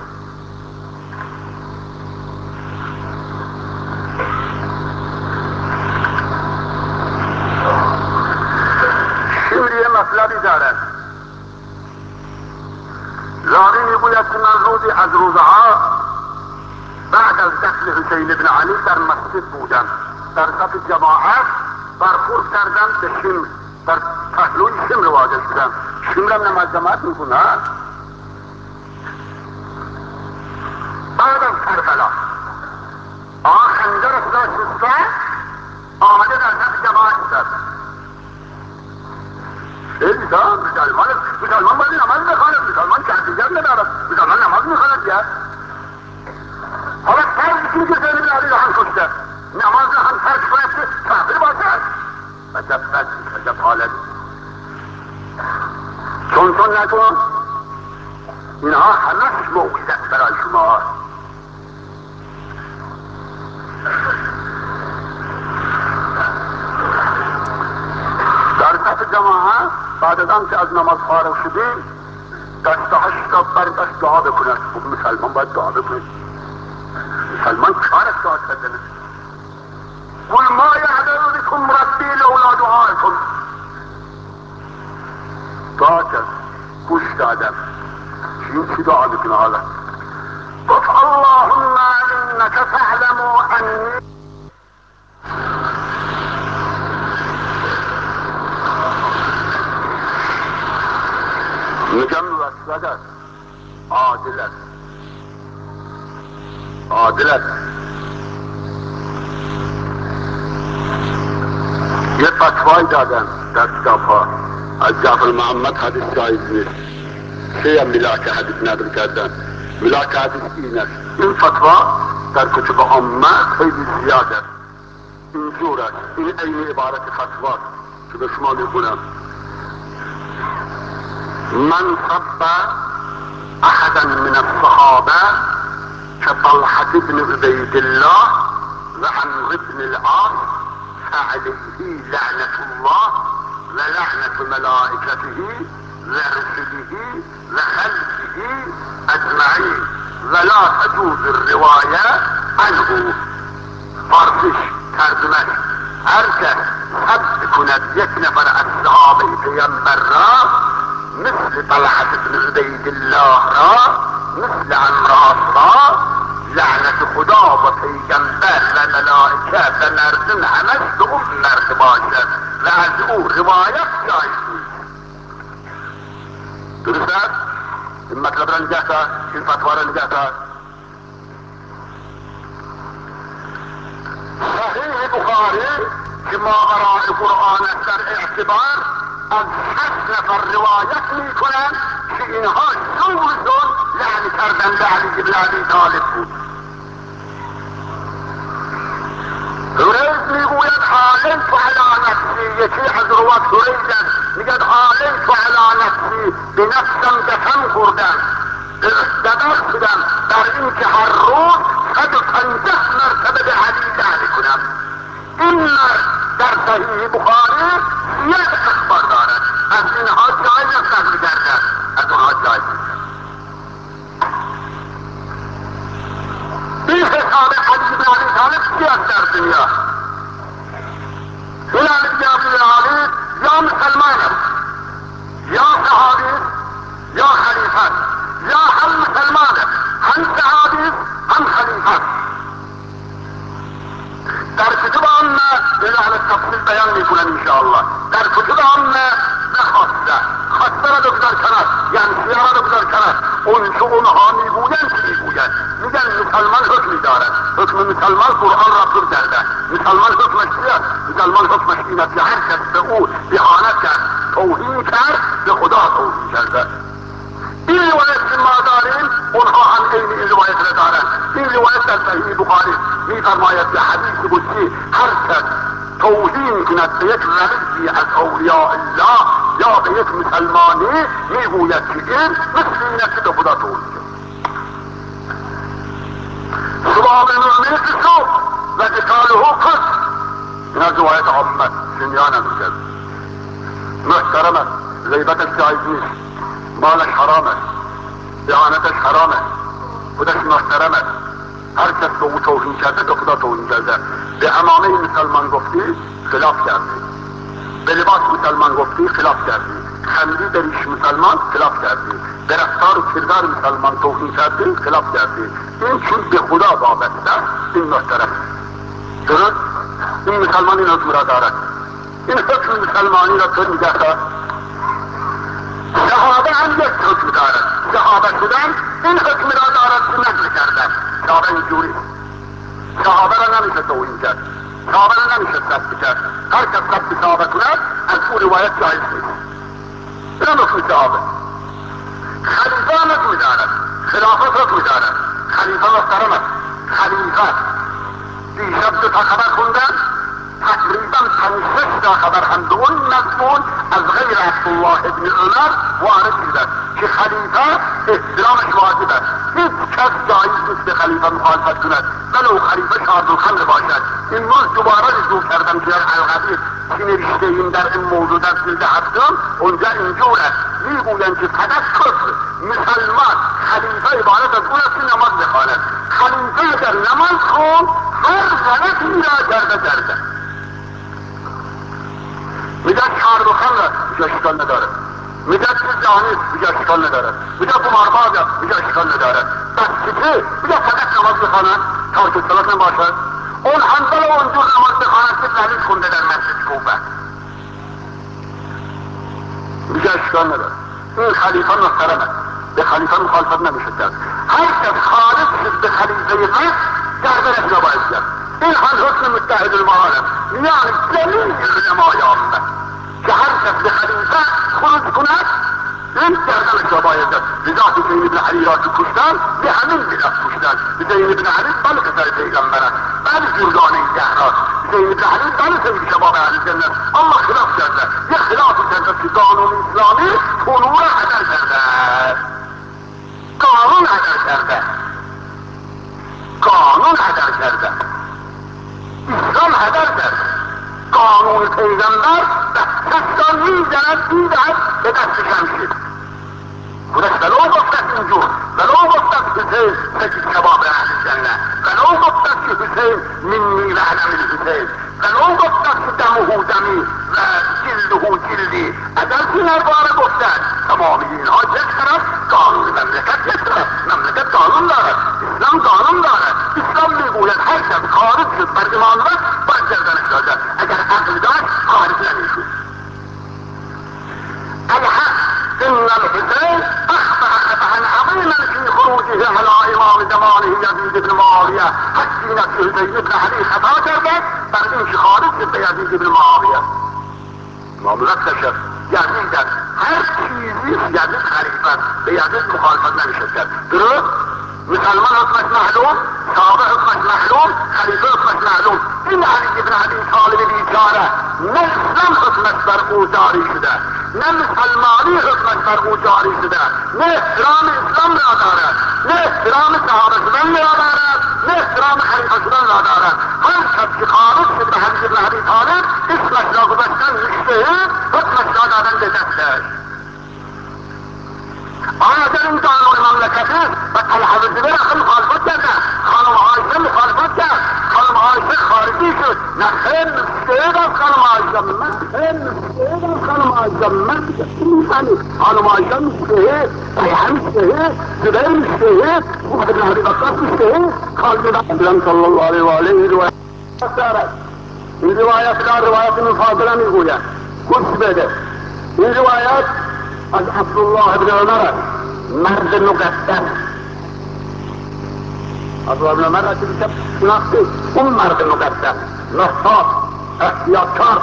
شمری مطلبی دارد. راوی میگوید که من روزی از روزها بعد از قتل حسین بن علی در مسجد بودم، در صف جماعت برخورد کردم به شمر، در پهلوی شمر واجه شدم. شمرم نماز جماعت میکنه. بعد از کربلا خنجرش را شسته آمده در صف جماعت شد. مسلمان باید نماز بخواند، مسلمان کردیگر ندارد، مسلمان نماز میخواند یا حالا فرض کنید که حسین بن علی را هم کشته، نماز را هم ترک کند که کافر باشد. عجب بد، عجب حالت. چون نکن، اینها همش موعظه برای شما. در صف جماعت بعد از آنکه از نماز فارغ شدیم دستهاش را برداشت دعا بکند. خب مسلمان باید دعا بکند، مسلمان کارش دعا کردن است. قل ما یعبد بکم ربی لولا دعاکم. دعا کرد، گوش دادم. چی دعا بکنه حالا؟ گفت اللهم انک تعلم انی میگم وسوسه است، عادل است، عادل است. یه فتوایی دادن در کتاب‌ها از جعفر محمد حدیث جایز نیست، سه ملاک حدیث نقل کردن. ملاک حدیث این است. این فتوا در کتب عامه خیلی زیاد است. اینجور است. این عین عبارت فتوا که به شما میگویم من صب احدا من الصحابه كطلحة بن عبيد الله وعمرو بن العاص فعليه لعنة الله ولعنة ملائكته ورسله وخلقه اجمعين ولا تجوز الرواية عنه. فارسش ترجمه هرکس سب کند یک نفر از صحابه پیغمبر را مثل طلحة بن عبید الله را مثل عمرو را لعنت خدا و پیغمبر و ملائکه و مردم همش به اون مرد باشد و از او روایت جایز نیست. درست است؟ این مطلب را نگه دار، این فتوا را نگه دار. صحیح بخاری که ماورای قرآن است در اعتبار از 6 نفر روایت می کنند که اینها شغلشون لعن کردن به علی بن ابی طالب بود. حریز میگوید حالیت علی نفسی، یکی از روات حریز است میگد حالیت علی نفسی، به نفسم قسم خوردم دقیق شدم در این که هر روز 150 مرتبه به علی لعنت کنم. این مرد در صحیح بخاری 100 اخبار دارد، از اینها جایز است نقل کردن، از اونها جایز است. این حساب علی بن ابی طالب چی است در دنیا؟ این علی بن ابی طالب یا مسلمان است، یا صحابی است، یا خلیفه است، یا هم مسلمان است، هم صحابی است، هم خلیفه است. در کتب عامه اعلان التفصیل بیان میکنن انشاءالله. در کتب عامه نخواسته خواسته را بگذار کنار، یعنی شیعه را بگذار کنار. اون که اونها میگویند که میگویند میگن مسلمان حکمی دارد، حکم مسلمان قرآن را پر کرده. مسلمان حکمش چیست؟ مسلمان حکمش این است که هر کس به او اهانت کرد، توهین کرد، به خدا توهین کرده. این روایت که ما داریم اونها هم این روایت را دارند. این روایت در صحیح بخاری میفرماید که حدیث قدسی هر کس توهین کند به یک ولی از اولیاء الله یا به یک مسلمانی میگوید که این مثل این است که به خدا توهین کرد. سباب نعمه قصو و قتاله کفر. این از روایت عامه دنیا نمیگرد. محترم است، غیبتش جایز نیست، مالش حرام است، اهانتش حرام است، خودش محترم است. هر کس به او توهین کرده به خدا توهین کرده. به امامه مسلمان گفتی خلاف کردی، به لباس مسلمان گفتی خلاف کردی، خندی در ریش مسلمان خلاف کردی، به رفتار و کردار مسلمان توهین کردی خلاف کردی. این چون به خدا وابسته است این محترم است. درست؟ این مسلمان این حکم را دارد. این حکم مسلمانی را تو نگه دار. صحابه هم یک حکم دارد، صحابه شدن این حکم را دارد که نقل کردن. صحابه اینجوری، صحابه را نمیشه توهین کرد، صحابه را نمیشه سب کرد. هر کس سب صحابه کند از او روایت جایز نیست. این حکم صحابه. خلیفه هم حکم دارد، خلافت حکم دارد. خلیفه محترم است. خلیفه دیشب 2 تا خبر خوندن، تقریبا 5-6 تا خبر هم به اون مضمون از غیر عبدالله ابن عمر وارد شده که خلیفه احترامش واجب است. هیچ کس جایز نیست به خلیفه مخالفت کند ولو خلیفه شارب الخمر باشد. این روز دوباره رجوع کردم که الحدیث که نوشته این در این موضوع در جلد 7 اونجا اینجور است، میگویند که فقط کفر مسلمان خلیفه عبارت از اون است که نماز بخواند. خلیفه در نماز خون هر غلطی را کرده میگه شارب الخمر میگه اشکال نداره، میگه که جهانی میگه اشکال نداره، میگه قمارباز میگه اشکال نداره. بس که میگه فقط نماز بخواند تارک الصلات نباشد. اون حنبل و اونجور نماز بخواند که ذلیل خونده در مسجد کوفه میگه اشکال نداره. این خلیفه محترم است، به خلیفه مخالفت نمیشه کرد. هر کس خارج شد به خلیفه من گردنش را باید کرد. این هم حکم متحد المعالم، یعنی جمیع علمای عامه که هر کس به خلیفه خروج کند این گردنش را باید کرد. لذا حسین ابن علی را که کشتن به همین علت کشتن. بودن. حسین ابن علی بله پسر پیغمبر است، بله جردان این زهراست. حسین ابن علی بله سید شباب اهل جنت، اما خلاف کرده، یه خلافی کرده که قانون اسلامی فنون هدر کرده، قانون هدر کرده، قانون هدر کرده، اسلام هدر کرده. قانون پیغمبر دستان میزند میدهد به دست شمشیر. خودش ولو گفتد اینجور، ولو گفتد حسین سید شباب اهل جنت، ولو گفتد که حسین منی و علم الحسین، ولو گفتد که دمه دمی و جلده جلدی، اگر که نرباره گفتد تمامی اینها چه طرف قانون مملکت چه طرف؟ مملکت قانون دارد، اسلام قانون دارد. اسلام میگوید هر کس خارج شد بر ایمان وقت باید گردنش داشت، اگر عقل داشت خارج نمیشد. الحق ان الحسين اخبر خبرا عظيما في خروجه على امام زمانه يزيد بن معاويه، حتى نفسه حسين بن علي خطا کرده بر اینکه خارج شد به یزید بن معاویه. معاملت نشد یزید است، هر چیزی یزید خلیفه است، به یزید مخالفت نمیشد کرد. درست؟ مسلمان حکمش معلوم، صحابه حکمش معلوم، خلیفه حکمش معلوم. این علی بن ابی طالب بیچاره نه اسلام حکمش بر او جاری شده، نه مسلمانی حکمش بر او جاری شده، نه احترام اسلام را دارد، نه احترام صحابه شدن را دارد، نه احترام خلیفه شدن را دارد. هر کس که خارج شد به علی بن ابی طالب اسمش را گذاشتن مجتهد، حکمش را دادن به دستش. آیا در این قانون مملکتی و طلحه زبیر اخی مخالفت کردن، خانم عایشه مخالفت کرد، خانم عایشه خارجی شد. نه خیلی مجتهد از خانم عایشه، من خیلی مجتهد از خانم عایشه، من میفهمی خانم عایشه مجتهد، طلحه مجتهد، زبیر مجتهد، عمر بن ابی بکر مجتهد، خالد بن صلی الله علیه و آله روایت دارد. این روایت را روایت مفاضله میگوید. گوش بده، این روایت از عبدالله بن عمر مرد مقدس، عبدالله بن عمر که بیشتر شناختی، اون مرد مقدس نحاس احتیاطکار.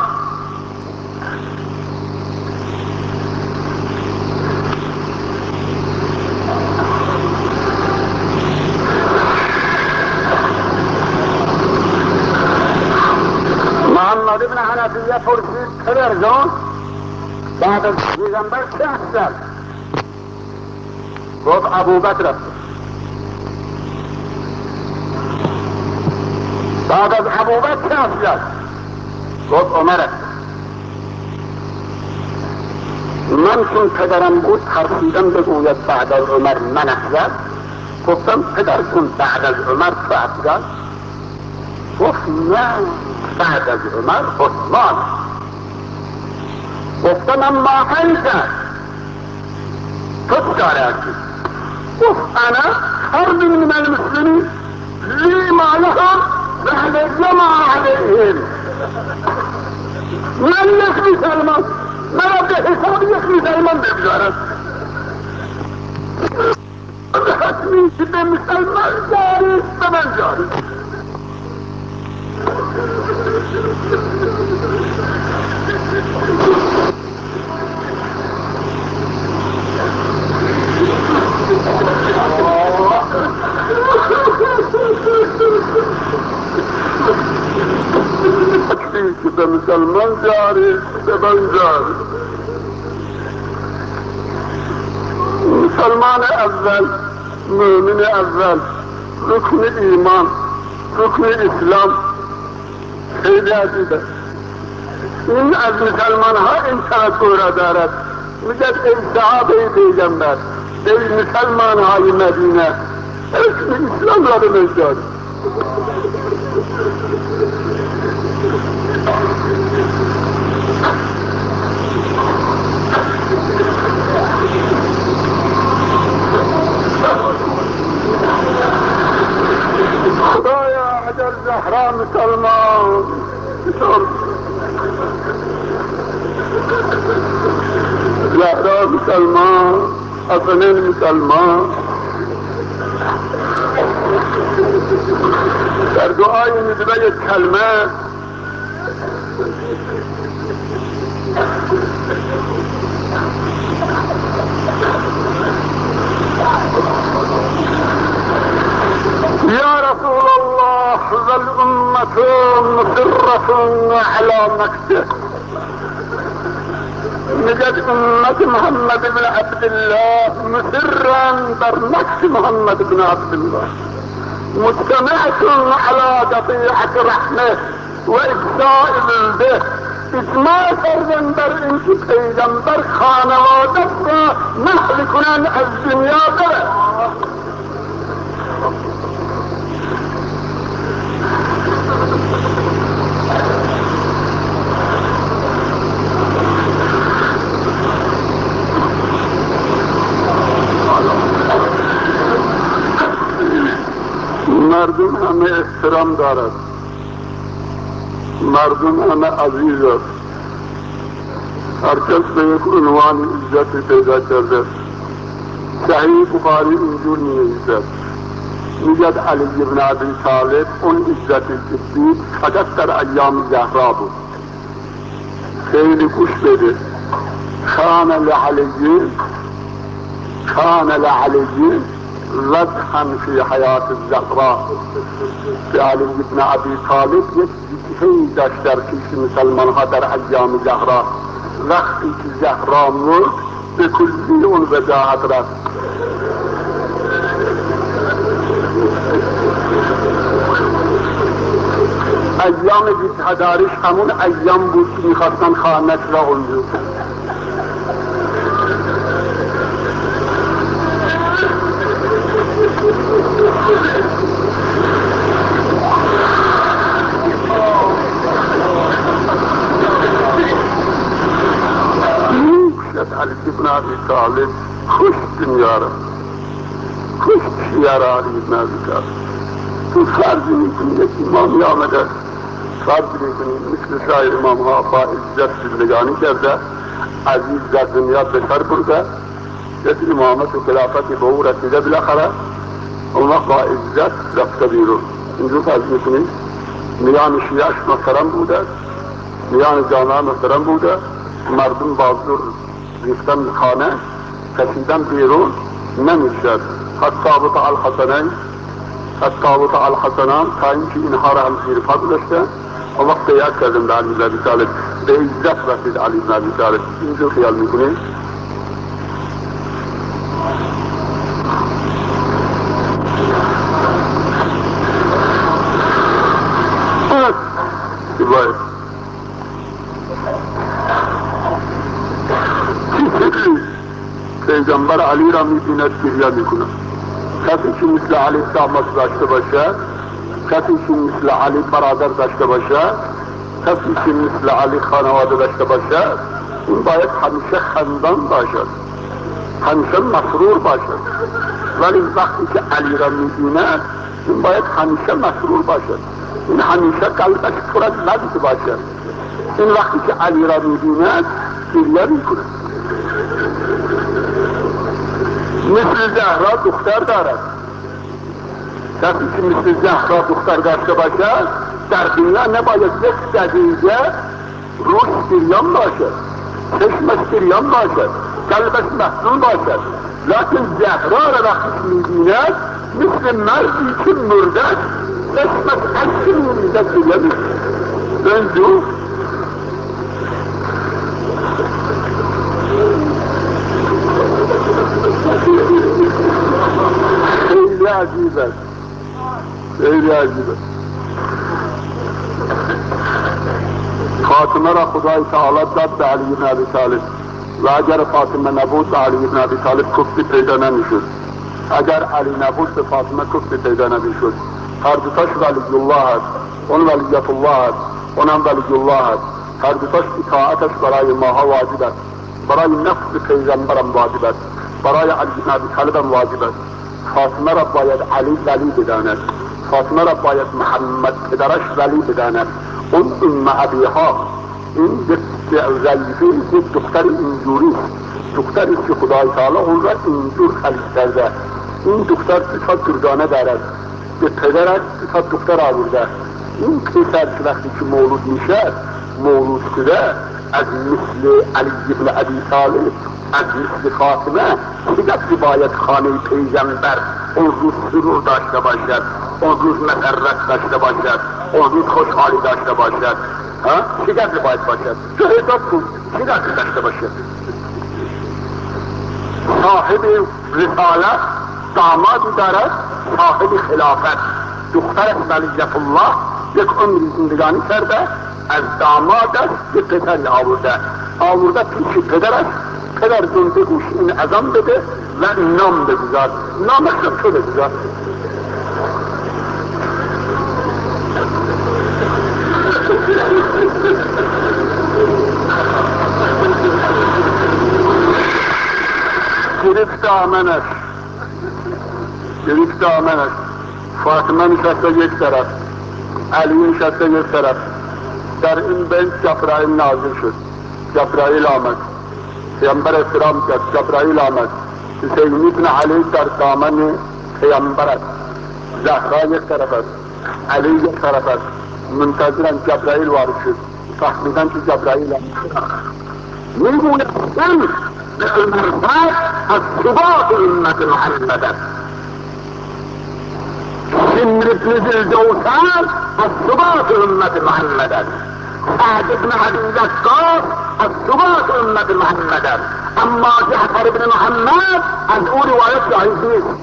محمد بن حنفیه پرسید پدر جان بعد از پیغمبر چه افضل؟ گفت ابوبکر است. بعد از ابوبکر چه افضل؟ گفت عمر است. من چون پدرم بود ترسیدم بگوید بعد از عمر من افضل، گفتم پدر چون بعد از عمر تو افضل؟ گفت نه، بعد از عمر عثمان. گفتم اما انت تو چاره هستی؟ گفت انا فرد من المسلمین لی ما لهم و علی ما علیهم. من یک مسلمان، مرا به حساب یک مسلمان بگذارد. حتمی که به مسلمان جاری به من جاری. که به مسلمان جاری به من جاری. مسلمان اول، مؤمن اول، رکن ایمان، رکن اسلام خیلی عجیبه. این از مسلمان ها این توقع را دارد، میگد ای صحابه پیغمبر، ای مسلمان های مدینه، اسم اسلام را به من جاری. خدایا اگر زهرا مسلمان، زهرا مسلمان، حسنین مسلمان، در دعای ندبه یک کلمه والأمة مصرة على مكته. نجد أمة محمد بن عبد الله مصرا بر مكت محمد بن عبد الله، مجتمعة على قطيعة رحمه وإفشاء ولده. اجماع کردن بر اینکه پیغمبر خانوادت را نقل کنند از دنیا بره. مردم همه احترام دارد، مردم همه عزیز است. هر کس به یک عنوان عزت پیدا کرده. صحیح بخاری اینجور می‌نویسد، میگد علی بن ابی طالب اون عزتی که دید فقط در ایام زهرا بود. خیلی گوش بده. کان لعلی وضحا فی حیات الزهرا. که علی بن ابی طالب یک جبهه‌ای داشت در پیش مسلمان ها در ایام زهرا. وقتی که زهرا مرد به کلی اون وجاهت رفت. ایام بی‌تدارش همون ایام بود که میخواستن خانه‌اش را اونجور. علی بن ابی طالب خوش دنیا را، خوش شیعه را علی بن ابی طالب. تو فرض میکنی یک امامی آمده، فرض میکنی مثل سایر امام ها با عزت زندگانی کرده، عزیز در دنیا بسر برده، یک امامت و خلافت به او رسیده بالاخره، اون وقت با عزت رفته بیرون. اینجور فرض میکنی میان شیعهش محترم بوده، میان جامعه محترم بوده، مردم بازور ریختن خانه کشیدن بیرون نمیشد. حتی بطع الحسنان تا اینکه اینها را هم زیر پا گذاشتن و وقت بیعت کردن به علی بن ابی طالب، به عزت رسید علی بن ابی طالب. اینجور خیال میکنید؟ پیغمبر علی را میبیند گریه میکند. کسی که مثل علی داماد داشته باشه، کسی که مثل علی برادر داشته باشه، کسی که مثل علی خانواده داشته باشه، این باید همیشه خندان باشد، همیشه مسرور باشد. ولی وقتی که علی را میبیند این باید همیشه مسرور باشد، این همیشه قلبش پر از لذت باشد. این وقتی که علی را میبیند گریه میکند. مثل زهرا دختر دارد. کسی که مثل زهرا دختر داشته باشد در دنیا نباید یک دقیقه روش گریان باشد، چشمش گریان باشد، قلبش محزون باشد. لیکن زهرا را وقتی میبیند مثل مردی که مرده چشمش اشک میریزد، گریه میکند. خیلی عجیب است، خیلی عجیب است. فاطمه را خدای تعالی داد به علی بن ابی طالب و اگر فاطمه نبود به علی بن ابی طالب کفتی پیدا نمیشد. اگر علی نبود به فاطمه کفتی پیدا نمیشد. هر دوتاش ولی الله است، اون ولیت الله است، اونم ولی الله است. هر دوتاش اطاعتش برای ماها واجب است، برای نفس پیغمبرم واجب است، برای علی بن ابی طالبم واجب است. فاطمه را باید علی ولی بداند، فاطمه را باید محمد پدرش ولی بداند. اون ام ابیها این ضعیفه یک دختر اینجوری، دختری که خدای تعالی اون را اینجور خلق کرده. این دختر صفات دردانه دارد، به پدرش صفات دختر آورده. این پسر که وقتی که مولود میشه، مولود شده از مثل علی بن ابی طالب، از مثل فاطمه، دیگر که باید خانه پیغمبر اون روز سرور داشته باشد. اون روز مسرت داشته باشد، اون روز خوشحالی داشته باشد. چه دردی باید باشد؟ تو حساب کن چه دردی داشته باشد؟ صاحب رسالت دامادی دارد، صاحب خلافت دخترش ولیت الله یک عمری زندگانی کرده، از دامادش یک پسری آورده پیش پدرش. پدر جون بگوش این اذان بده و نام بگذار. نامش رو تو بگذار. گرفت آمنش فاطمه نشسته یک طرف، علی نشسته یک طرف. در این بین جبرائیل نازل شد. جبرائیل آمد، پیامبر احترام کرد. جبرائیل آمد، حسین ابن علی در دامن پیامبر است، زهرا یک طرف است، علی یک طرف است. منتظرن جبرائیل وارد شد. فهمیدن که جبرائیل آمد. میگوید به المرفق از ثبات امت محمد است. شمر ابن ذوالجوشن از ثبات امت محمد است. سعد ابن ابی وقاص از ثبات امت محمد است. اما جعفر ابن محمد از او روایت ضعیف نیست.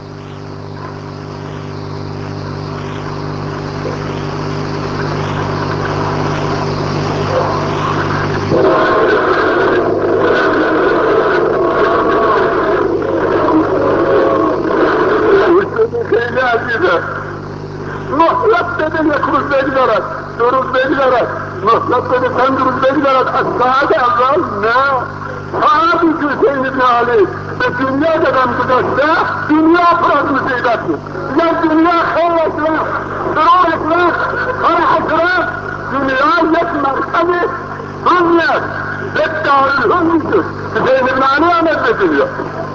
خیلی عزیزه، مهلت بده یک روز بگذارد، دو روز بگذارد، مهلت بده چند روز بگذارد. از ساعت اول نه. ساعتی که حسین ابن علی به دنیا قدم گذاشته، دنیا پر از مصیبت بود. یک دنیا خیرش رفت، سرورش رفت، فرحش رفت. دنیا یک مرکب حزن است، یک دارالحزن شد. حسین ابن علی آمد به دنیا.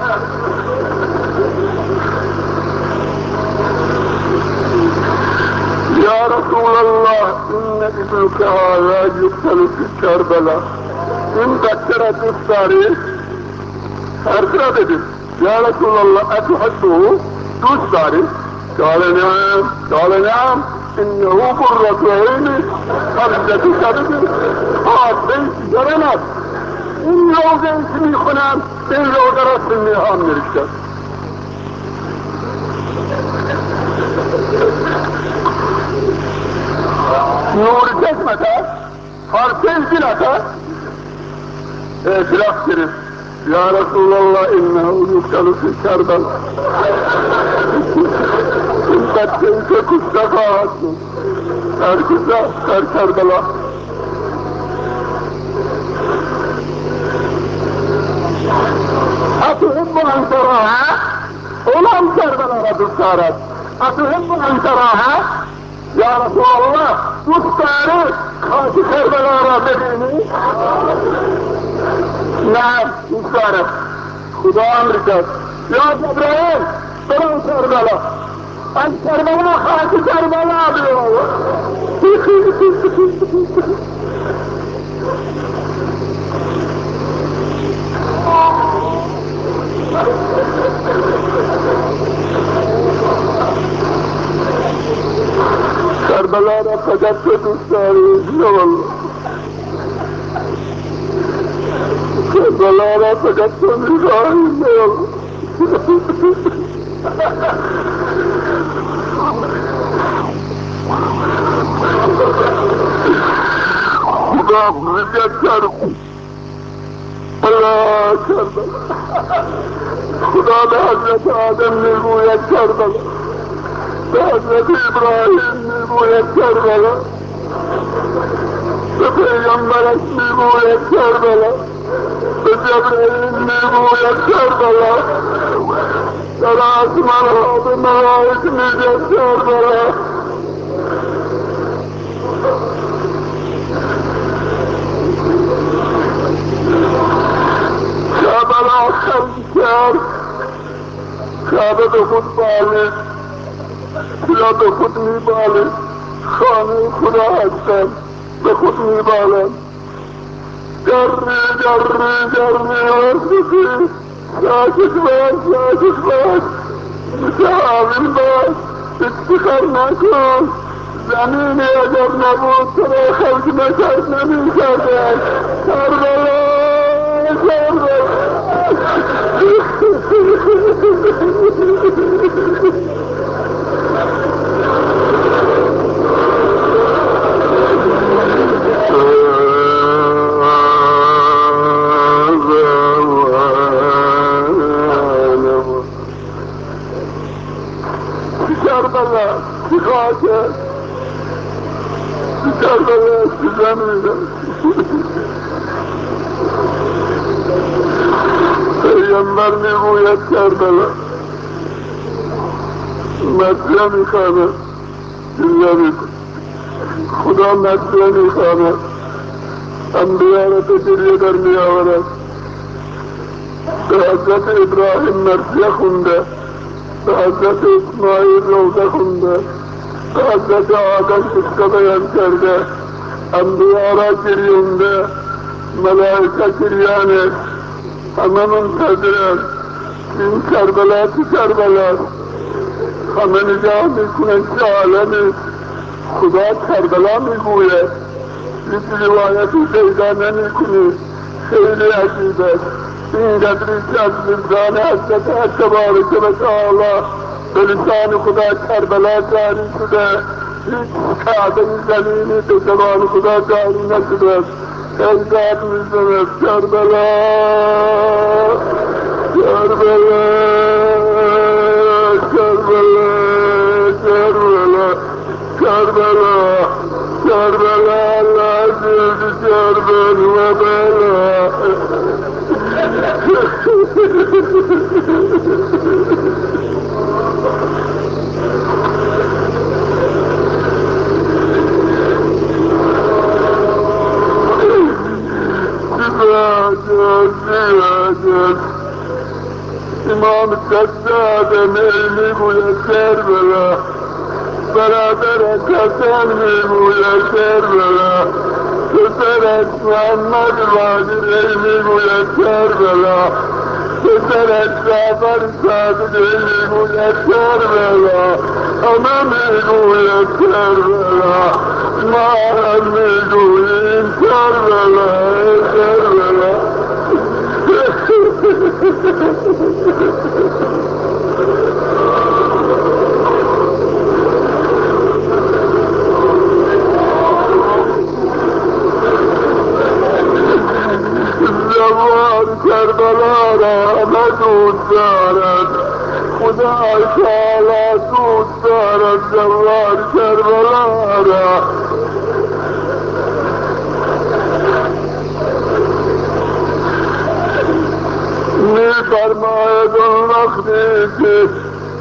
یا رسول الله این ابنک هذا یقتل فی کربلا. این بچه را دوست داری؟ حرف را بدید. یا رسول الله اتحبه؟ دوست داری؟ قال نعم. قال نعم انه قرة عینی قبضة کبد. خاطر جرم است. این روزه که میخونم این روزه را سنی هم نوشتم. نور چشمت است، فارسی دلت است. اعتراف گرفت. یا رسول الله انه یقتل فی کربلا. این بچه ای که کشته خواهد شد در کجا؟ در کربلا. اتحب ان تراها؟ اونم کربلا را دوست دارد. اتحب ان تراها؟ یا رسول الله دوست داری خاک کربلا را ببینی؟ نه دوست دارم. خدا امر کرد یا جبرائیل برو کربلا، از کربلا خاک کربلا بیاور. کربلا را فقط تو دوست داری؟ نه والله. کربلا را فقط تو می‌خواهی؟ نه والله. خدا بزرگت کرد. الله کربلا. خدا به حضرت آدم میگوید کربلا، به حضرت ابراهیم میگوید کربلا، به پیغمبرش میگوید کربلا، به جبرائیل میگوید کربلا، در آسمان ها به ملائک میگوید کربلا. کربلا خلق کرد. کعبه به خود بالید، یا به خود میبالید. خانه خدا هستند، به خود میبالند. گرمی گرمی گرمی آسفی، ساکت باش ساکت باش، متحول باش، افتخار نکن، زمینی اگر نبود تو را خلق نمی کردن. کربلا کربلا کی خاکه، کربلا کی زمینه. پیغمبر میگوید کربلا مدیه میخواند، خدا مدیه میخواند، انبیا را به گریه در میآورد. به حضرت ابراهیم مدیه خونده، به حضرت اسماعیل روزه خونده، به حضرت آدم قصه بیان کرده، انبیا را گریونده، ملائکه گریانه، همه منتظرند این کربلا چه کربلا. همه نگاه میکنند که عالمی خدا کربلا میگوید، هیچ روایتی پیدا نمیکنید. خیلی عجیب است این قدری که از لسان حضرت حق تبارک و تعالی به لسان خدا کربلا جاری شده، هیچ کعبه زمینی به زبان خدا جاری نشده. ایداد میزند کربلا کربلا کربلا کربلا کربلا کربلا العزیز کربل و بلا. امام جداد میگوید کربلا، برادر حسن میگوید کربلا، پسرش محمد باقری میگوید کربلا، پسرش جعفر صادقی میگوید کربلا، همه میگوید کربلا، ما هم میگوییم کربلا کربلا. زوار کربلا را همه دوست دارد، خدا تعالی دوست دارد زوار کربلا را. می‌فرماید اون وقتی که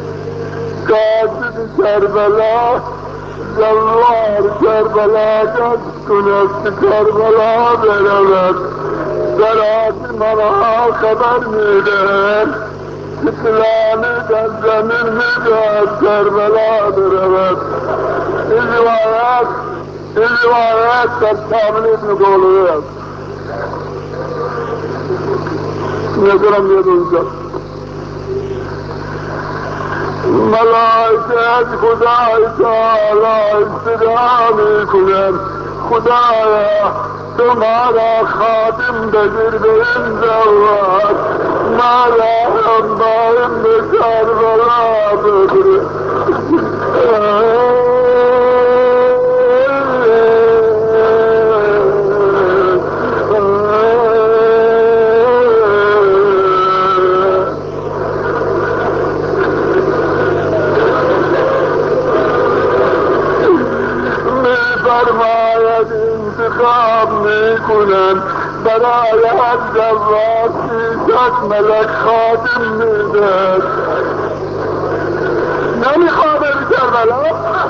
قاصد کربلا زوار کربلا دست کند که کربلا برود، در آسمان‌ها خبر می‌دهد که فلانی در زمین می‌دهد کربلا برود. این روایت در کامل ابن قولوی است. نظرم بیاد اونجا. ملائکه از خدای تعالی استدعا میکنند خدایا تو ما را خادم بگیر به این زوار، ما را هم با این به کربلا بگیر. فرماید انتخاب میکنند برای هر زوار 300 ملک خادم میدهد. نمیخواد بری کربلا.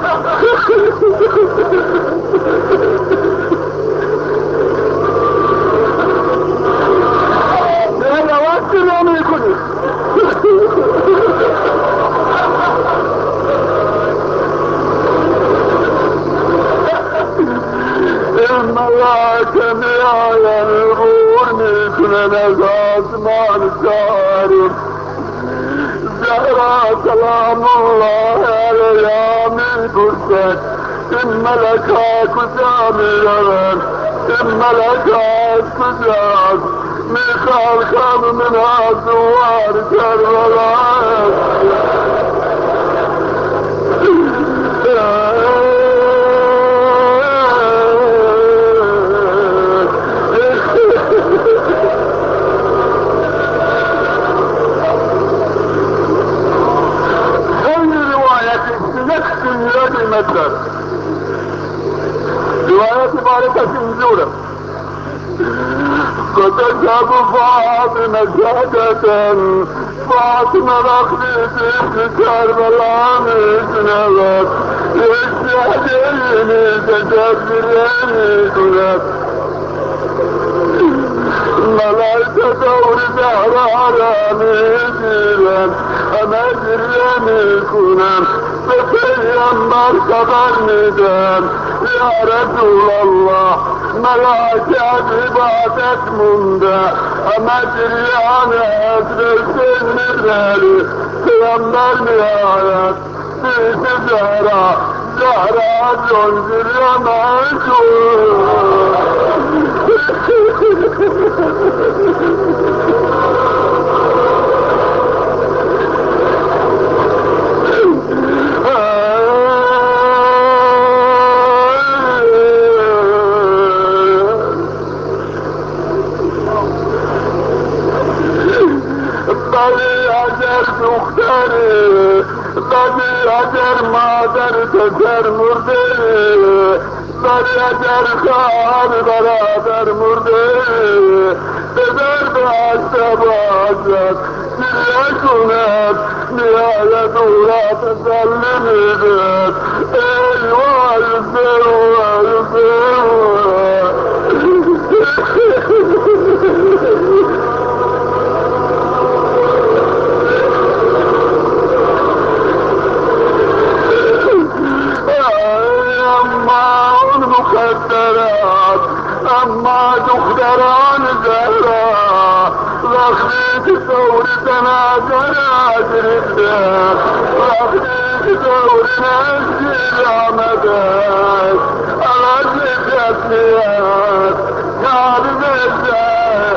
نه وقتی نمیکنی. این ملائکه میآیند عبور میکنند از آسمان چهارم. زهرا سلام الله علیها فرصت این ملکات کجا میروند این ملکات کجاست میخواد خانم من دوار کربلا مثلا رواية مالكة انزورة فتجاب فاطمة شهادة فاطمة رخلت كربلاء مجنبت يشهدين تجبرين كنت ملائكة دور زهراء مجيلا أمجرني كنا بفيمبر خبر ندم يا رسول الله ملائكة عبادت منده أمجريانا أدرس النزالي فيمبر نهاية بيت زهراء زنجر يا منشور بني اجر دختری بنی اجر مادر پسر مرده بنی اجر خواهر برادر مرده پدر به عصبازت گریه کند نهایت او را تسلی میدهد ای والده مخدرات اما دختران زهرا وقتی دور تناظر گرفته وقتی دور نزدیک آمده عوض خطیت کار بزد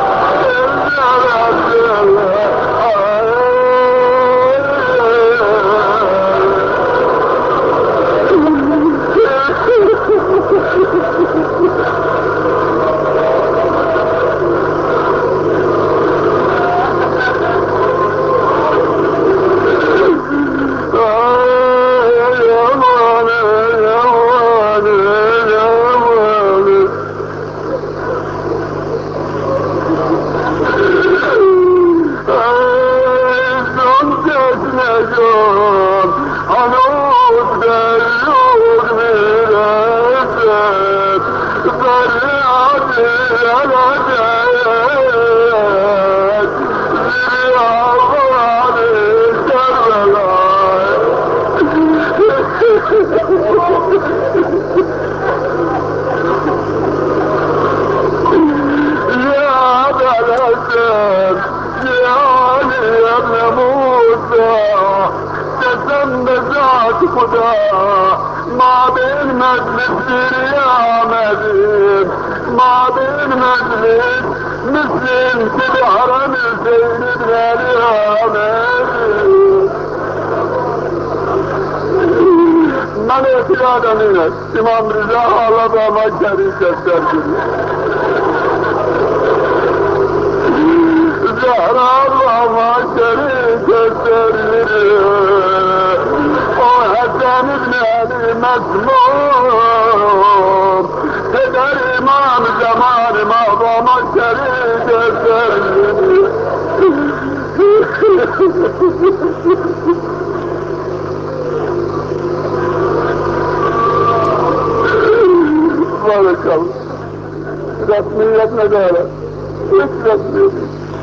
خدا ما بین مجلس آمدیم ما بین مجلس مثل که به حرم سید ولی آمدیم من اعتقادم این است امام رضا حالا با ما شریک است زهرا با ما شریک است حسن ابن علی مظلوم پدر امام زمان ما با ما شریک بارک الله رسمیت ندارد هیچ رسمیت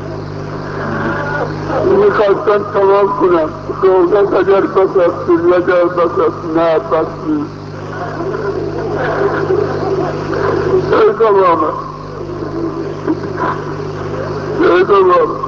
میخواستم سوال کنم روزت اگر بس است اگر بس است نه بس نیست ای تمامه ای تمامه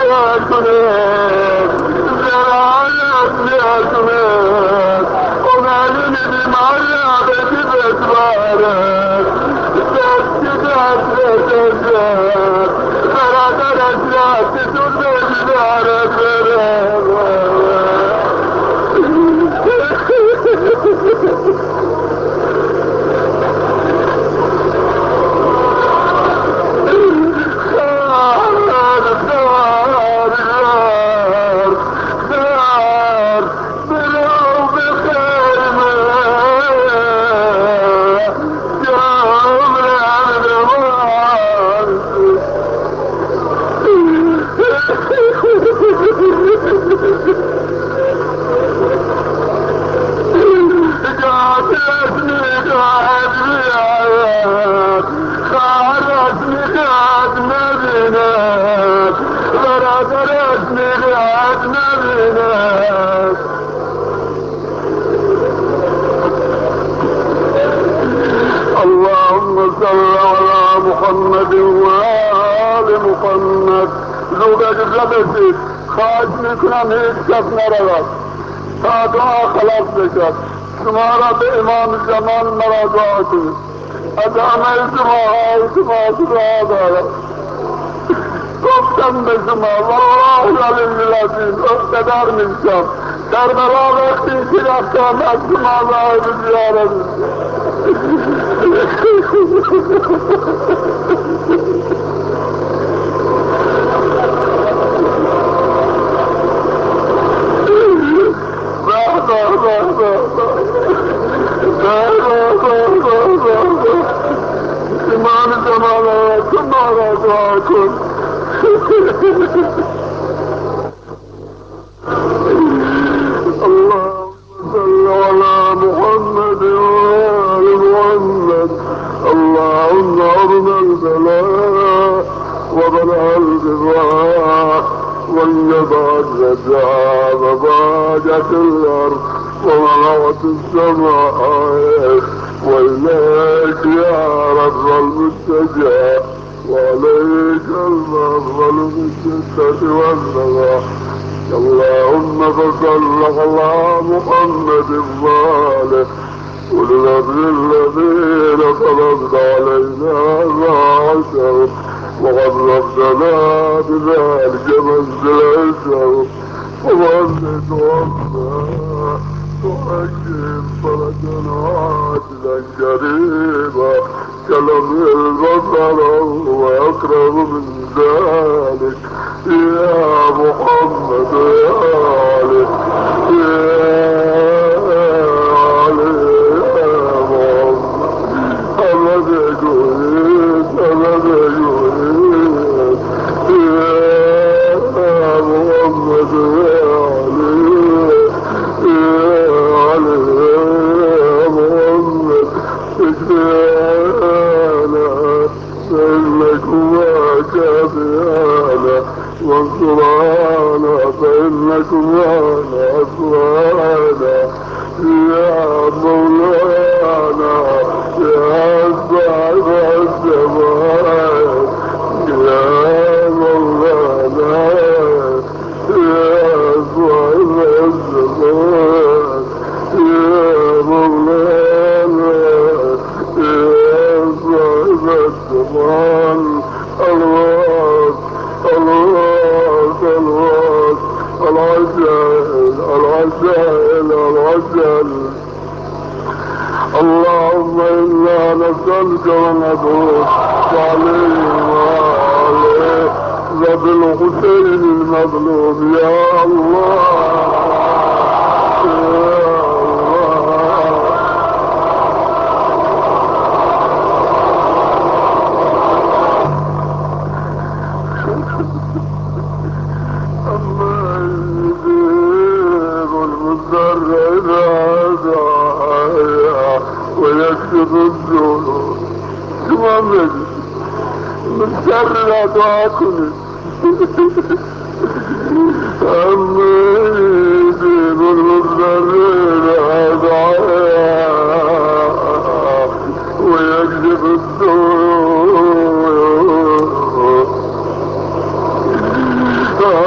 اللهم صل على محمد وآل محمد. زوجك زبسي خاج میکنم هیچ کس نرود تا دعا خلاص بشد. شما را به امام زمان مرا دعا کنید. از همه شما دعا دارم. گفتم به شما والله العلی العظیم اقتدار میشم کربلا وقتی که رفتم از شما ظاهر زیارت امام زمان شما را دعا کن. اللهم صل على محمد وآل محمد. اللهم ارنا البلاء وبلع الغباء وانقطع الرجاء وضاقت الارض وملأت السماء وإليك يا رب المتجه وعليك المفضل بالجسد والنظر. اللهم فصل على محمد الصالح والنبي الذين فرضت علينا راسه وغرفتنا بذلك منزلته وظلت وفا تؤجل فرجنا عاجلا قريبا كلم البصر واقرب من ذلك يا محمد يا علي يا علي يا محمد أبد يقولين أبد يقولين يا محمد يا علي يا علي يا محمد اكفانا فإنك كافيانا وانصرانا فإنك معنا أصلانا يا مولانا يا صاحب السماء يا مولانا يا صاحب السماء يا مولانا يا صاحب السماء. الوقت الوقت الوقت العجل العجل العجل. اللهم إنا نسألك وندعوك عليه وعليه وبالحسين المظلوم يا الله يا ويكشف الذنوب تمامل من شر لا تعاقني أما يجيب المضطرين أدعاء ويكشف الذنوب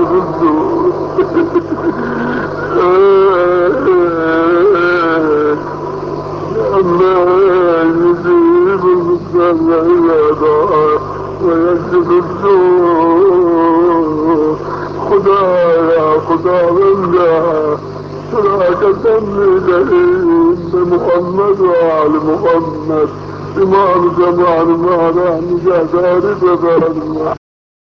الدور. الله يجيب المضطر ويكشف السوء. خدايا خدا بالله صراط النبيين بمحمد وآل محمد إمام زمان ما رحم جدار ببرنا